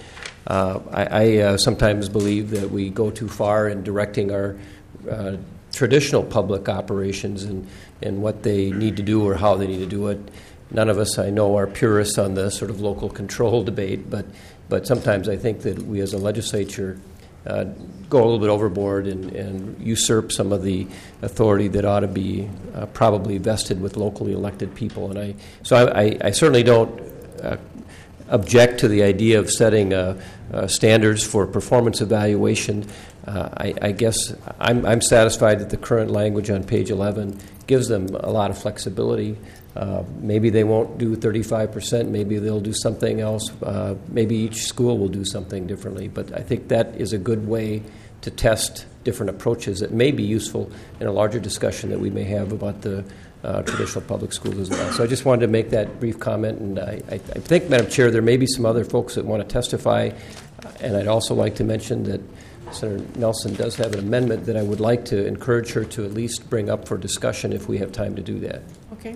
[SPEAKER 3] I sometimes believe that we go too far in directing our traditional public operations and what they need to do or how they need to do it. None of us, I know, are purists on the sort of local control debate, but sometimes I think that we as a legislature go a little bit overboard and usurp some of the authority that ought to be probably vested with locally elected people. And I certainly don't object to the idea of setting standards for performance evaluation. I guess I'm satisfied that the current language on page 11 gives them a lot of flexibility. Maybe they won't do 35%. Maybe they'll do something else. Maybe each school will do something differently. But I think that is a good way to test different approaches that may be useful in a larger discussion that we may have about the traditional public schools as well. So I just wanted to make that brief comment. And I think, Madam Chair, there may be some other folks that want to testify. And I'd also like to mention that Senator Nelson does have an amendment that I would like to encourage her to at least bring up for discussion if we have time to do that.
[SPEAKER 1] Okay.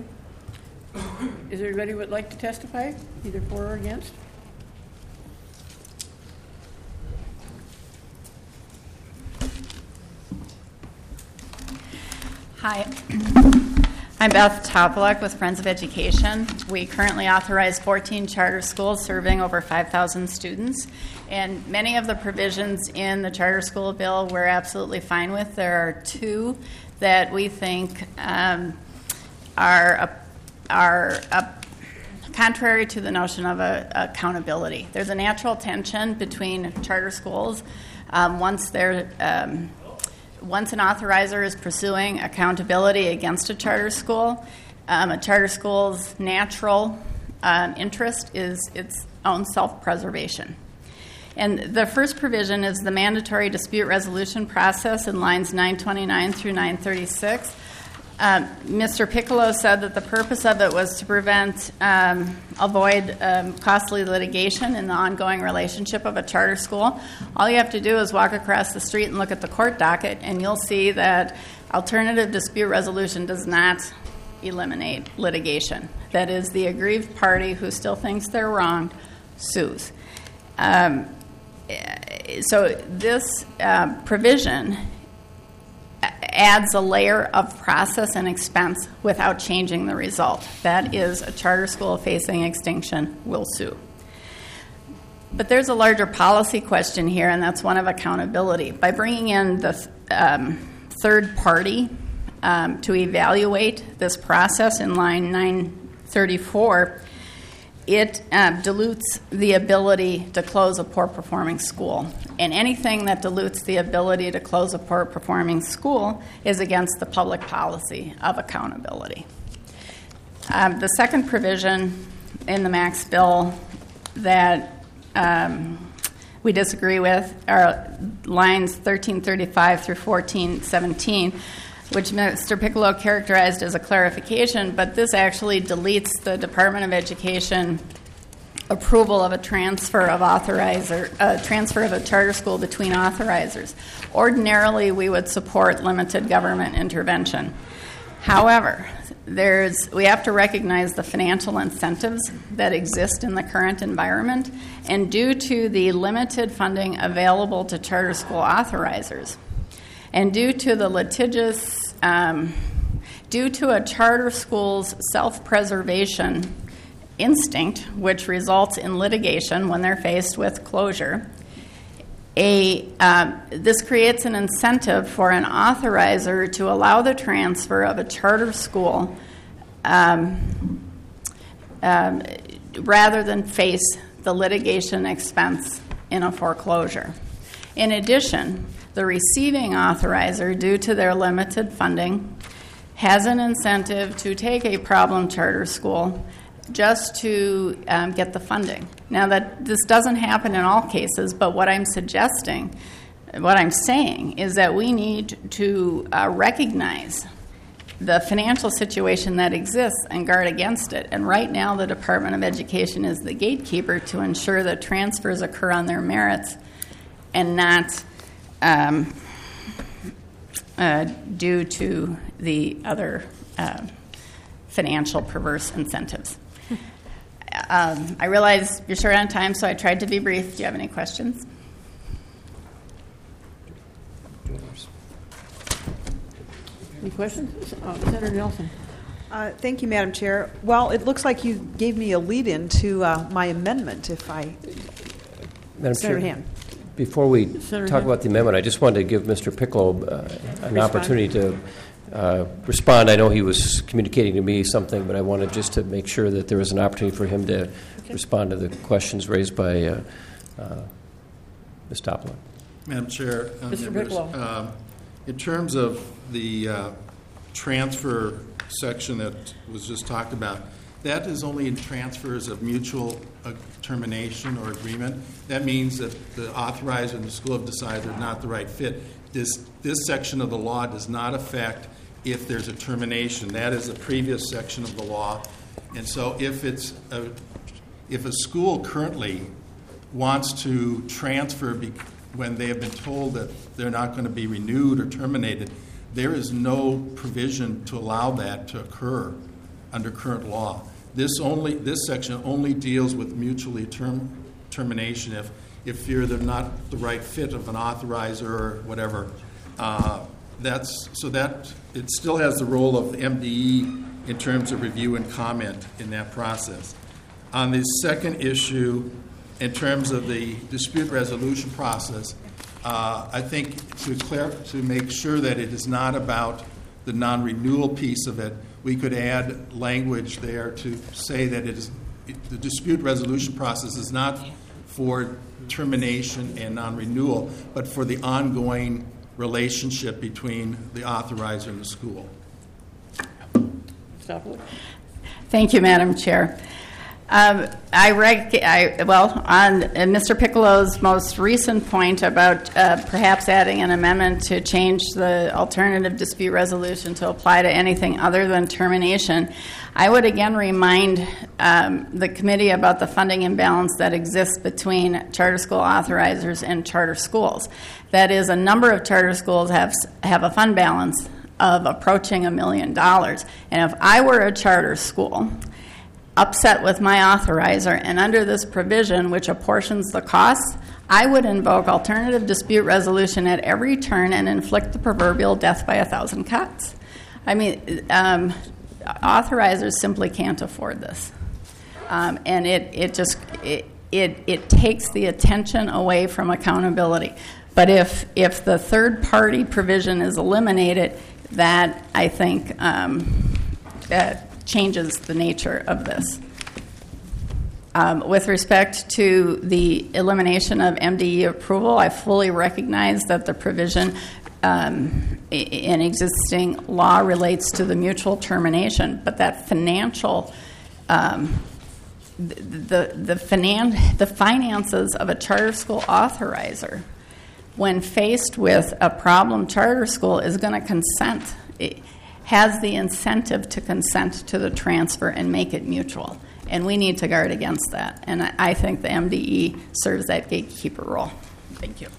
[SPEAKER 1] Is there anybody who would like to testify, either for or against?
[SPEAKER 8] Hi. I'm Beth Topolak with Friends of Education. We currently authorize 14 charter schools serving over 5,000 students. And many of the provisions in the charter school bill we're absolutely fine with. There are two that we think are contrary to the notion of accountability. There's a natural tension between charter schools. Once an authorizer is pursuing accountability against a charter school's natural interest is its own self-preservation. And the first provision is the mandatory dispute resolution process in lines 929 through 936. Mr. Piccolo said that the purpose of it was to avoid costly litigation in the ongoing relationship of a charter school. All you have to do is walk across the street and look at the court docket, and you'll see that alternative dispute resolution does not eliminate litigation. That is, the aggrieved party who still thinks they're wrong sues. So this provision adds a layer of process and expense without changing the result. That is, a charter school facing extinction will sue. But there's a larger policy question here, and that's one of accountability. By bringing in the third party to evaluate this process in line 934, it dilutes the ability to close a poor-performing school. And anything that dilutes the ability to close a poor-performing school is against the public policy of accountability. The second provision in the Max bill that we disagree with are lines 1335 through 1417, which Mr. Piccolo characterized as a clarification, but this actually deletes the Department of Education approval of a transfer of a charter school between authorizers. Ordinarily, we would support limited government intervention. However, we have to recognize the financial incentives that exist in the current environment, and due to the limited funding available to charter school authorizers, and due to a charter school's self-preservation instinct, which results in litigation when they're faced with closure, this creates an incentive for an authorizer to allow the transfer of a charter school rather than face the litigation expense in a foreclosure. In addition, the receiving authorizer, due to their limited funding, has an incentive to take a problem charter school just to get the funding. Now, this doesn't happen in all cases, but what I'm saying is that we need to recognize the financial situation that exists and guard against it. And right now, the Department of Education is the gatekeeper to ensure that transfers occur on their merits and not due to the other financial perverse incentives. I realize you're short on time, so I tried to be brief. Do you have any questions?
[SPEAKER 1] Any questions? Senator Nelson.
[SPEAKER 11] Thank you, Madam Chair. Well, it looks like you gave me a lead-in to my amendment, if I...
[SPEAKER 3] Madam
[SPEAKER 11] Senator
[SPEAKER 3] Chair,
[SPEAKER 11] Hand.
[SPEAKER 3] before we
[SPEAKER 1] Senator
[SPEAKER 3] talk
[SPEAKER 1] Hand.
[SPEAKER 3] about the amendment, I just wanted to give Mr. Piccolo an opportunity to respond. I know he was communicating to me something, but I wanted just to make sure that there was an opportunity for him to respond to the questions raised by Ms. Topolak.
[SPEAKER 4] Madam Chair,
[SPEAKER 1] Mr.
[SPEAKER 4] members,
[SPEAKER 1] Piccolo.
[SPEAKER 4] in terms of the transfer section that was just talked about, that is only in transfers of mutual termination or agreement. That means that the authorizer and the school have decided they're not the right fit. This section of the law does not affect if there's a termination. That is a previous section of the law. And so if a school currently wants to transfer when they have been told that they're not going to be renewed or terminated, there is no provision to allow that to occur under current law. This section only deals with mutually termination if they're not the right fit of an authorizer or whatever. it still has the role of MDE in terms of review and comment in that process. On the second issue, in terms of the dispute resolution process, I think to make sure that it is not about the non-renewal piece of it, we could add language there to say that the dispute resolution process is not for termination and non-renewal, but for the ongoing relationship between the authorizer and the school.
[SPEAKER 8] Thank you, Madam Chair. On Mr. Piccolo's most recent point about perhaps adding an amendment to change the alternative dispute resolution to apply to anything other than termination, I would again remind the committee about the funding imbalance that exists between charter school authorizers and charter schools. That is, a number of charter schools have a fund balance of approaching $1 million. And if I were a charter school upset with my authorizer, and under this provision, which apportions the costs, I would invoke alternative dispute resolution at every turn and inflict the proverbial death by 1,000 cuts. I mean, authorizers simply can't afford this, and it takes the attention away from accountability. But if the third party provision is eliminated, that I think changes the nature of this. With respect to the elimination of MDE approval, I fully recognize that the provision in existing law relates to the mutual termination, but that financial the finances of a charter school authorizer, when faced with a problem charter school, is going to consent. It has the incentive to consent to the transfer and make it mutual. And we need to guard against that. And I think the MDE serves that gatekeeper role. Thank you.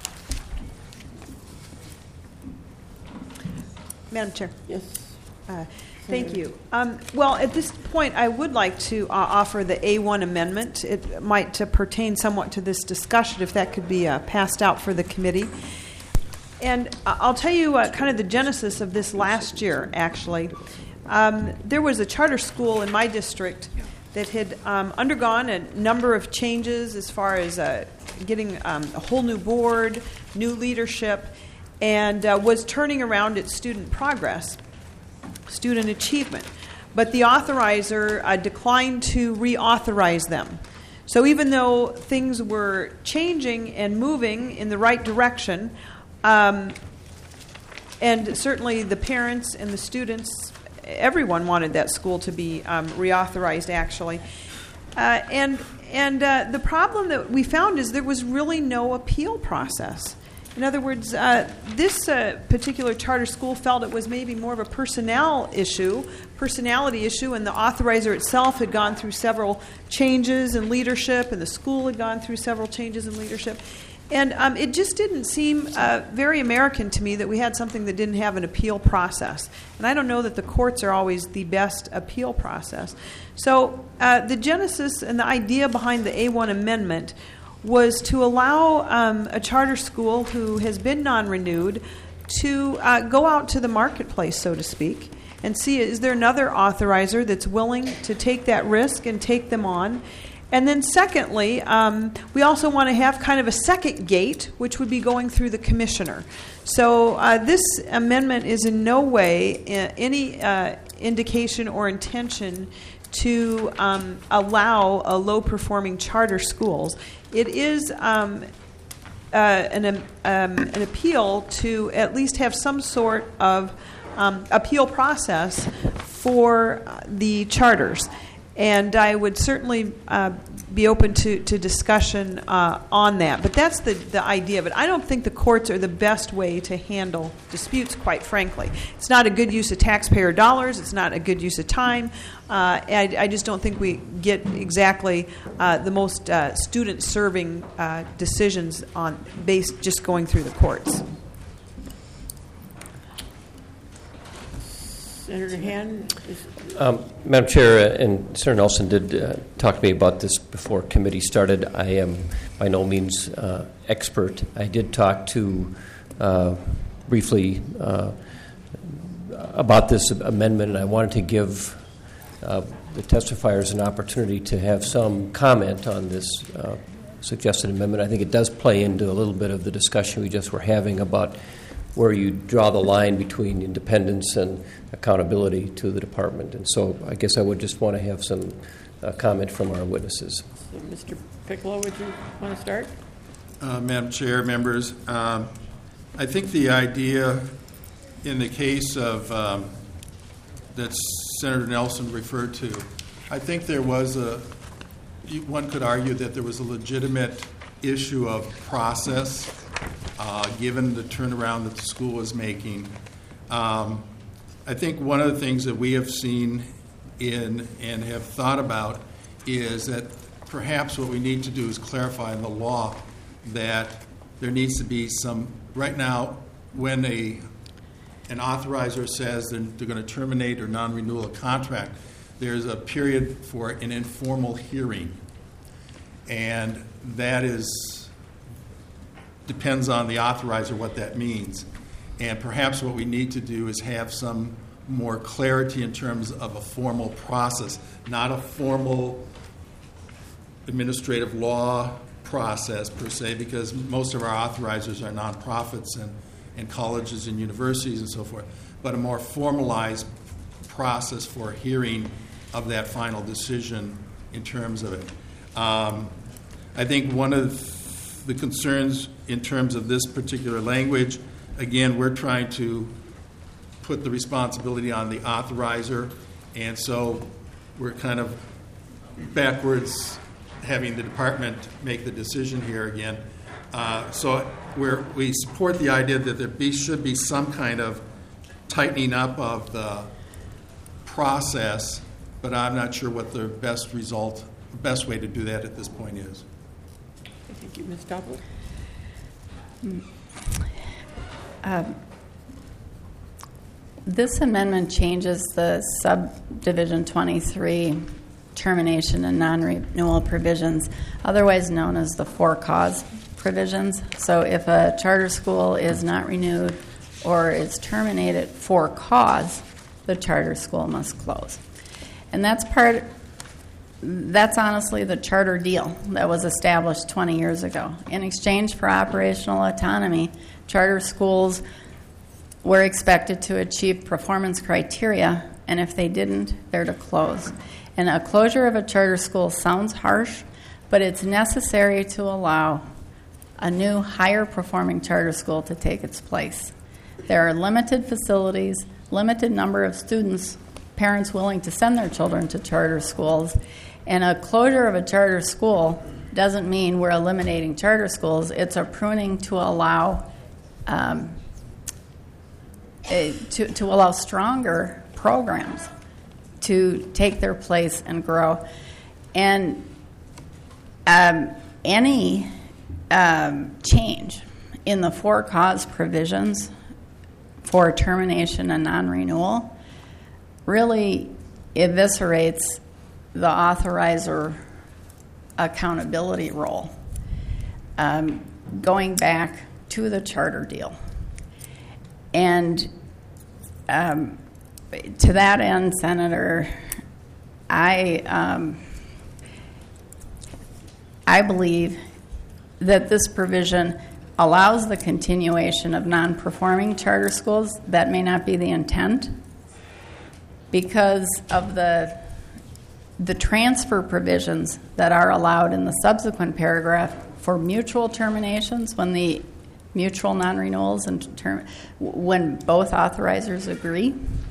[SPEAKER 11] Madam Chair.
[SPEAKER 1] Yes.
[SPEAKER 11] Thank you. Well, at this point, I would like to offer the A1 amendment. It might pertain somewhat to this discussion, if that could be passed out for the committee. And I'll tell you kind of the genesis of this last year, actually. There was a charter school in my district that had undergone a number of changes as far as getting a whole new board, new leadership, and was turning around its student progress, student achievement. But the authorizer declined to reauthorize them. So even though things were changing and moving in the right direction, and certainly the parents and the students, everyone wanted that school to be reauthorized, actually. And the problem that we found is there was really no appeal process. In other words, this particular charter school felt it was maybe more of a personality issue, and the authorizer itself had gone through several changes in leadership, and the school had gone through several changes in leadership. And it just didn't seem very American to me that we had something that didn't have an appeal process. And I don't know that the courts are always the best appeal process. So the genesis and the idea behind the A1 amendment was to allow a charter school who has been non-renewed to go out to the marketplace, so to speak, and see, is there another authorizer that's willing to take that risk and take them on? And then secondly, we also want to have kind of a second gate, which would be going through the commissioner. So this amendment is in no way any indication or intention to allow low-performing charter schools. It is an appeal to at least have some sort of appeal process for the charters. And I would certainly be open to discussion on that. But that's the idea of it. I don't think the courts are the best way to handle disputes, quite frankly. It's not a good use of taxpayer dollars. It's not a good use of time. I just don't think we get exactly the most student-serving decisions based just going through the courts.
[SPEAKER 1] Senator Hand?
[SPEAKER 3] Madam Chair, and Senator Nelson did talk to me about this before committee started. I am by no means expert. I did talk to briefly about this amendment, and I wanted to give the testifiers an opportunity to have some comment on this suggested amendment. I think it does play into a little bit of the discussion we just were having about where you draw the line between independence and accountability to the department. And so I guess I would just want to have some comment from our witnesses.
[SPEAKER 1] So Mr. Piccolo, would you want to start?
[SPEAKER 4] Madam Chair, members, I think the idea in the case of that Senator Nelson referred to, I think there was one could argue that there was a legitimate issue of process given the turnaround that the school was making. I think one of the things that we have seen and have thought about is that perhaps what we need to do is clarify in the law that there needs to be some, right now, when an authorizer says they're going to terminate or non-renewal a contract, there's a period for an informal hearing. And that depends on the authorizer what that means. And perhaps what we need to do is have some more clarity in terms of a formal process, not a formal administrative law process per se, because most of our authorizers are nonprofits and colleges and universities and so forth, but a more formalized process for hearing of that final decision in terms of it. I think one of the concerns in terms of this particular language, again, we're trying to put the responsibility on the authorizer, and so we're kind of backwards having the department make the decision here again. So we support the idea that there should be some kind of tightening up of the process, but I'm not sure what the best way to do that at this point is.
[SPEAKER 1] Thank you. Ms. Doppel?
[SPEAKER 8] This amendment changes the subdivision 23 termination and non-renewal provisions, otherwise known as the for-cause provisions. So if a charter school is not renewed or is terminated for cause, the charter school must close. And that's honestly the charter deal that was established 20 years ago. In exchange for operational autonomy, charter schools were expected to achieve performance criteria, and if they didn't, they're to close. And a closure of a charter school sounds harsh, but it's necessary to allow a new, higher-performing charter school to take its place. There are limited facilities, limited number of students, parents willing to send their children to charter schools, and a closure of a charter school doesn't mean we're eliminating charter schools. It's a pruning to allow to allow stronger programs to take their place and grow. And any change in the for-cause provisions for termination and non-renewal really eviscerates the authorizer accountability role, going back to the charter deal. And to that end, Senator, I believe that this provision allows the continuation of non-performing charter schools. That may not be the intent because of the transfer provisions that are allowed in the subsequent paragraph for mutual terminations when the mutual non-renewals and when both authorizers agree.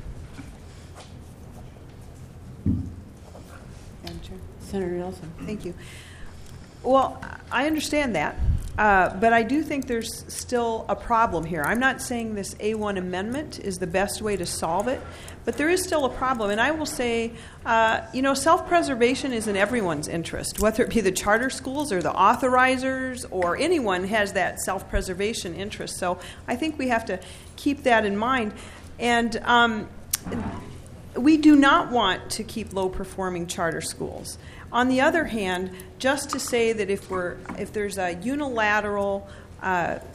[SPEAKER 1] Senator Nelson.
[SPEAKER 11] Thank you. Well, I understand that, but I do think there's still a problem here. I'm not saying this A1 amendment is the best way to solve it, but there is still a problem. And I will say, self-preservation is in everyone's interest, whether it be the charter schools or the authorizers or anyone has that self-preservation interest. So I think we have to keep that in mind. And we do not want to keep low-performing charter schools. On the other hand, just to say that if there's a unilateral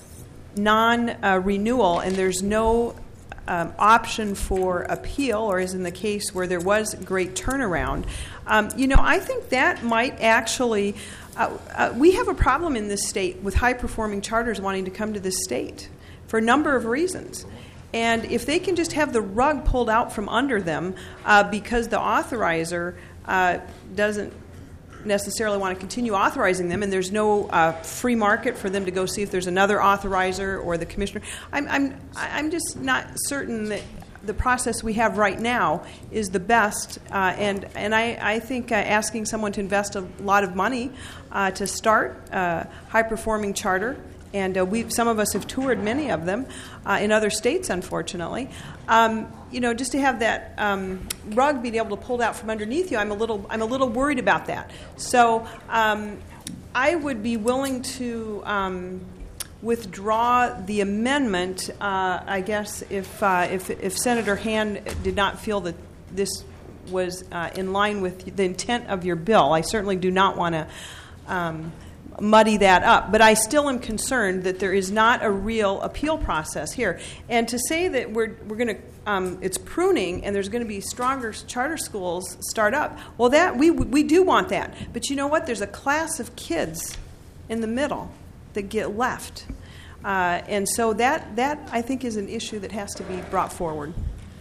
[SPEAKER 11] non-renewal and there's no option for appeal, or as in the case where there was great turnaround, I think that might actually, we have a problem in this state with high-performing charters wanting to come to this state for a number of reasons. And if they can just have the rug pulled out from under them because the authorizer doesn't necessarily want to continue authorizing them, and there's no free market for them to go see if there's another authorizer or the commissioner. I'm just not certain that the process we have right now is the best, and I think asking someone to invest a lot of money to start a high-performing charter, and some of us have toured many of them in other states, unfortunately. Just to have that rug being able to pull out from underneath you, I'm a little worried about that. So I would be willing to withdraw the amendment. I guess if Senator Hand did not feel that this was in line with the intent of your bill, I certainly do not want to muddy that up. But I still am concerned that there is not a real appeal process here. And to say that we're going to, it's pruning and there's going to be stronger charter schools start up, well, that we do want that. But you know what? There's a class of kids in the middle that get left. And so that I think is an issue that has to be brought forward.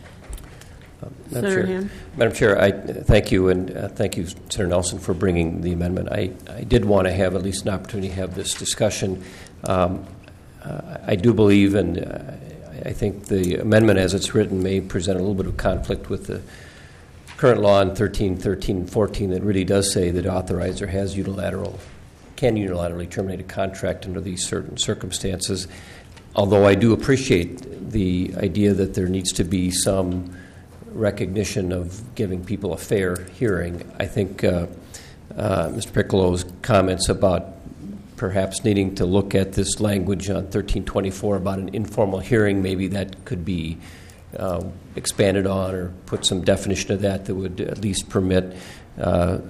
[SPEAKER 3] Madam Chair, I thank you, and thank you, Senator Nelson, for bringing the amendment. I did want to have at least an opportunity to have this discussion. I do believe, and I think the amendment as it's written may present a little bit of conflict with the current law in 1313 and 14 that really does say that authorizer can unilaterally terminate a contract under these certain circumstances. Although I do appreciate the idea that there needs to be some recognition of giving people a fair hearing. I think Mr. Piccolo's comments about perhaps needing to look at this language on 1324 about an informal hearing, maybe that could be expanded on or put some definition of that would at least permit that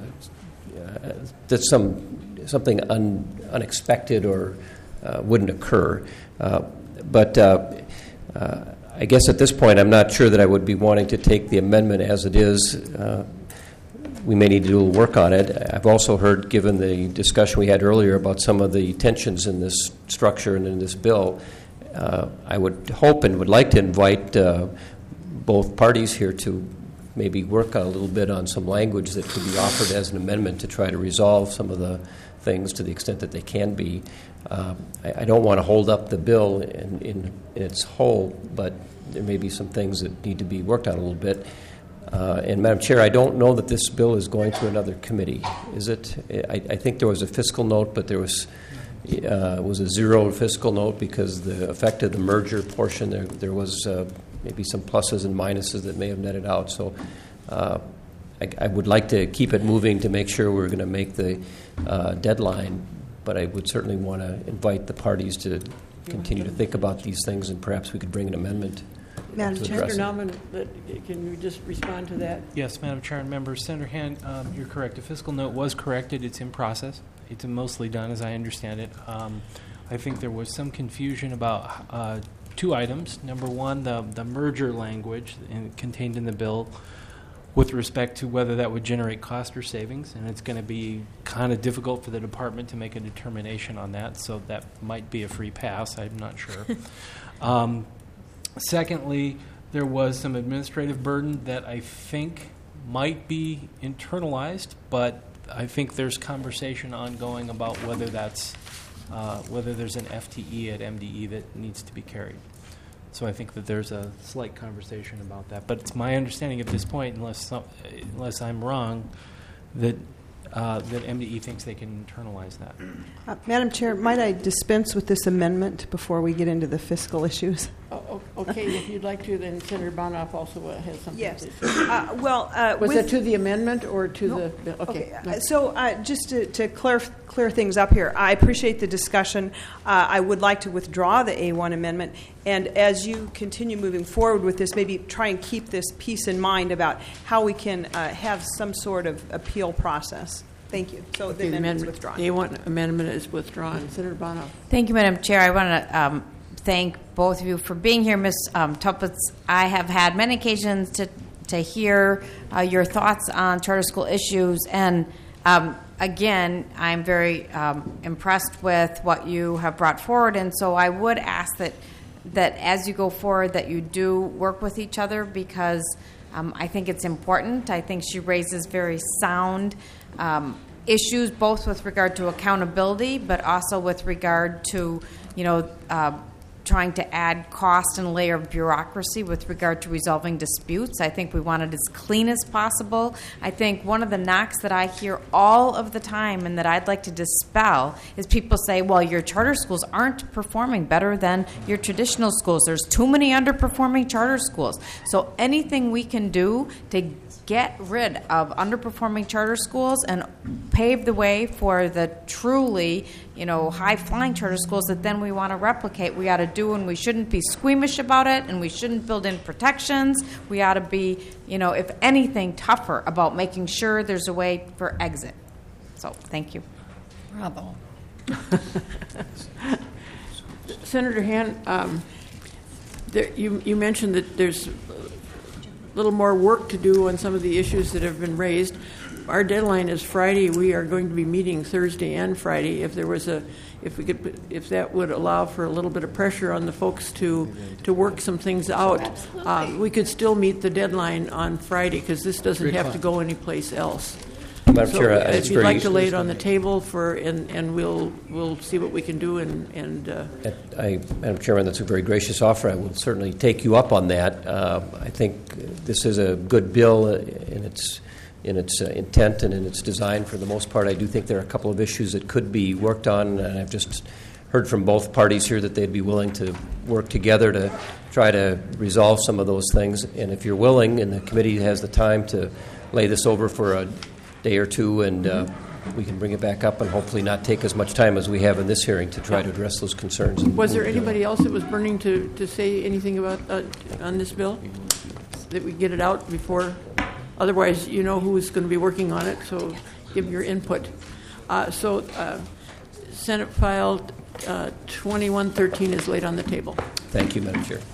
[SPEAKER 3] something unexpected or wouldn't occur. But I guess at this point, I'm not sure that I would be wanting to take the amendment as it is. We may need to do a little work on it. I've also heard, given the discussion we had earlier about some of the tensions in this structure and in this bill, I would hope and would like to invite both parties here to maybe work on a little bit on some language that could be offered as an amendment to try to resolve some of the things to the extent that they can be. I don't want to hold up the bill in its whole, but there may be some things that need to be worked on a little bit. And Madam Chair, I don't know that this bill is going to another committee. Is it? I think there was a fiscal note, but there was a zero fiscal note because the effect of the merger portion, there was maybe some pluses and minuses that may have netted out. So I would like to keep it moving to make sure we're going to make the deadline, but I would certainly want to invite the parties to continue to think about these things, and perhaps we could bring an amendment.
[SPEAKER 1] Madam Chair, Nauman, can you just respond to that?
[SPEAKER 19] Yes, Madam Chair and members. Senator Hand, you're correct. The fiscal note was corrected. It's in process. It's mostly done, as I understand it. I think there was some confusion about two items. Number one, the merger language contained in the bill with respect to whether that would generate cost or savings, and it's going to be kind of difficult for the department to make a determination on that, so that might be a free pass. I'm not sure. Secondly, there was some administrative burden that I think might be internalized, but I think there's conversation ongoing about whether there's an FTE at MDE that needs to be carried. So I think that there's a slight conversation about that. But it's my understanding at this point, unless I'm wrong, that MDE thinks they can internalize that.
[SPEAKER 11] Madam Chair, might I dispense with this amendment before we get into the fiscal issues?
[SPEAKER 1] Okay, if you'd like to, then Senator Bonoff also has something
[SPEAKER 11] yes.
[SPEAKER 1] to say. Was it to the amendment or to the bill? Okay.
[SPEAKER 11] So just to clear things up here, I appreciate the discussion. I would like to withdraw the A1 amendment. And as you continue moving forward with this, maybe try and keep this piece in mind about how we can have some sort of appeal process. Thank you. So the amendment is withdrawn.
[SPEAKER 1] The A1 amendment is withdrawn. Senator Bonoff.
[SPEAKER 17] Thank you, Madam Chair. I want to
[SPEAKER 16] thank both of you for being here. Ms. Tuppence, I have had many occasions to hear your thoughts on charter school issues, and again, I'm very impressed with what you have brought forward, and so I would ask that as you go forward that you do work with each other, because I think it's important. I think she raises very sound issues, both with regard to accountability, but also with regard to, trying to add cost and layer of bureaucracy with regard to resolving disputes. I think we want it as clean as possible. I think one of the knocks that I hear all of the time and that I'd like to dispel is people say, well, your charter schools aren't performing better than your traditional schools. There's too many underperforming charter schools. So anything we can do to get rid of underperforming charter schools and pave the way for the truly, high-flying charter schools that then we want to replicate, we ought to do, and we shouldn't be squeamish about it, and we shouldn't build in protections. We ought to be, if anything, tougher about making sure there's a way for exit. So, thank you.
[SPEAKER 1] Bravo. Senator Hand, you mentioned that there's little more work to do on some of the issues that have been raised. Our deadline is Friday. We are going to be meeting Thursday and Friday. If that would allow for a little bit of pressure on the folks to work some things out, we could still meet the deadline on Friday, because this doesn't have to go anyplace else.
[SPEAKER 3] Madam Chair,
[SPEAKER 1] if you'd like to lay it on the table and we'll see what we can do.
[SPEAKER 3] Madam Chairman, that's a very gracious offer. I will certainly take you up on that. I think this is a good bill in its intent and in its design. For the most part, I do think there are a couple of issues that could be worked on, and I've just heard from both parties here that they'd be willing to work together to try to resolve some of those things. And if you're willing, and the committee has the time to lay this over for a day or two, and we can bring it back up and hopefully not take as much time as we have in this hearing to try to address those concerns.
[SPEAKER 1] Was there anybody else that was burning to say anything about on this bill, that we get it out before? Otherwise, who's going to be working on it, so give your input. Senate File 2113 is laid on the table.
[SPEAKER 3] Thank you, Madam Chair.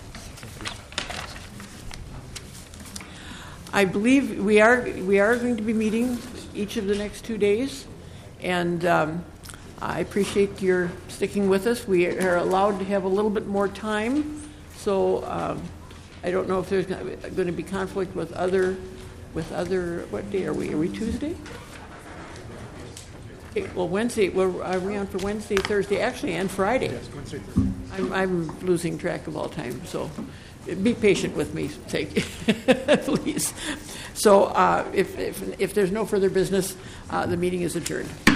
[SPEAKER 1] I believe we are going to be meeting each of the next 2 days, and I appreciate your sticking with us. We are allowed to have a little bit more time, so I don't know if there's going to be conflict with other. What day are we? Are we Tuesday? Okay, well, Wednesday. Are we on for Wednesday, Thursday, actually, and Friday? Yes, Wednesday. I'm losing track of all time, so be patient with me, please. So if there's no further business, the meeting is adjourned.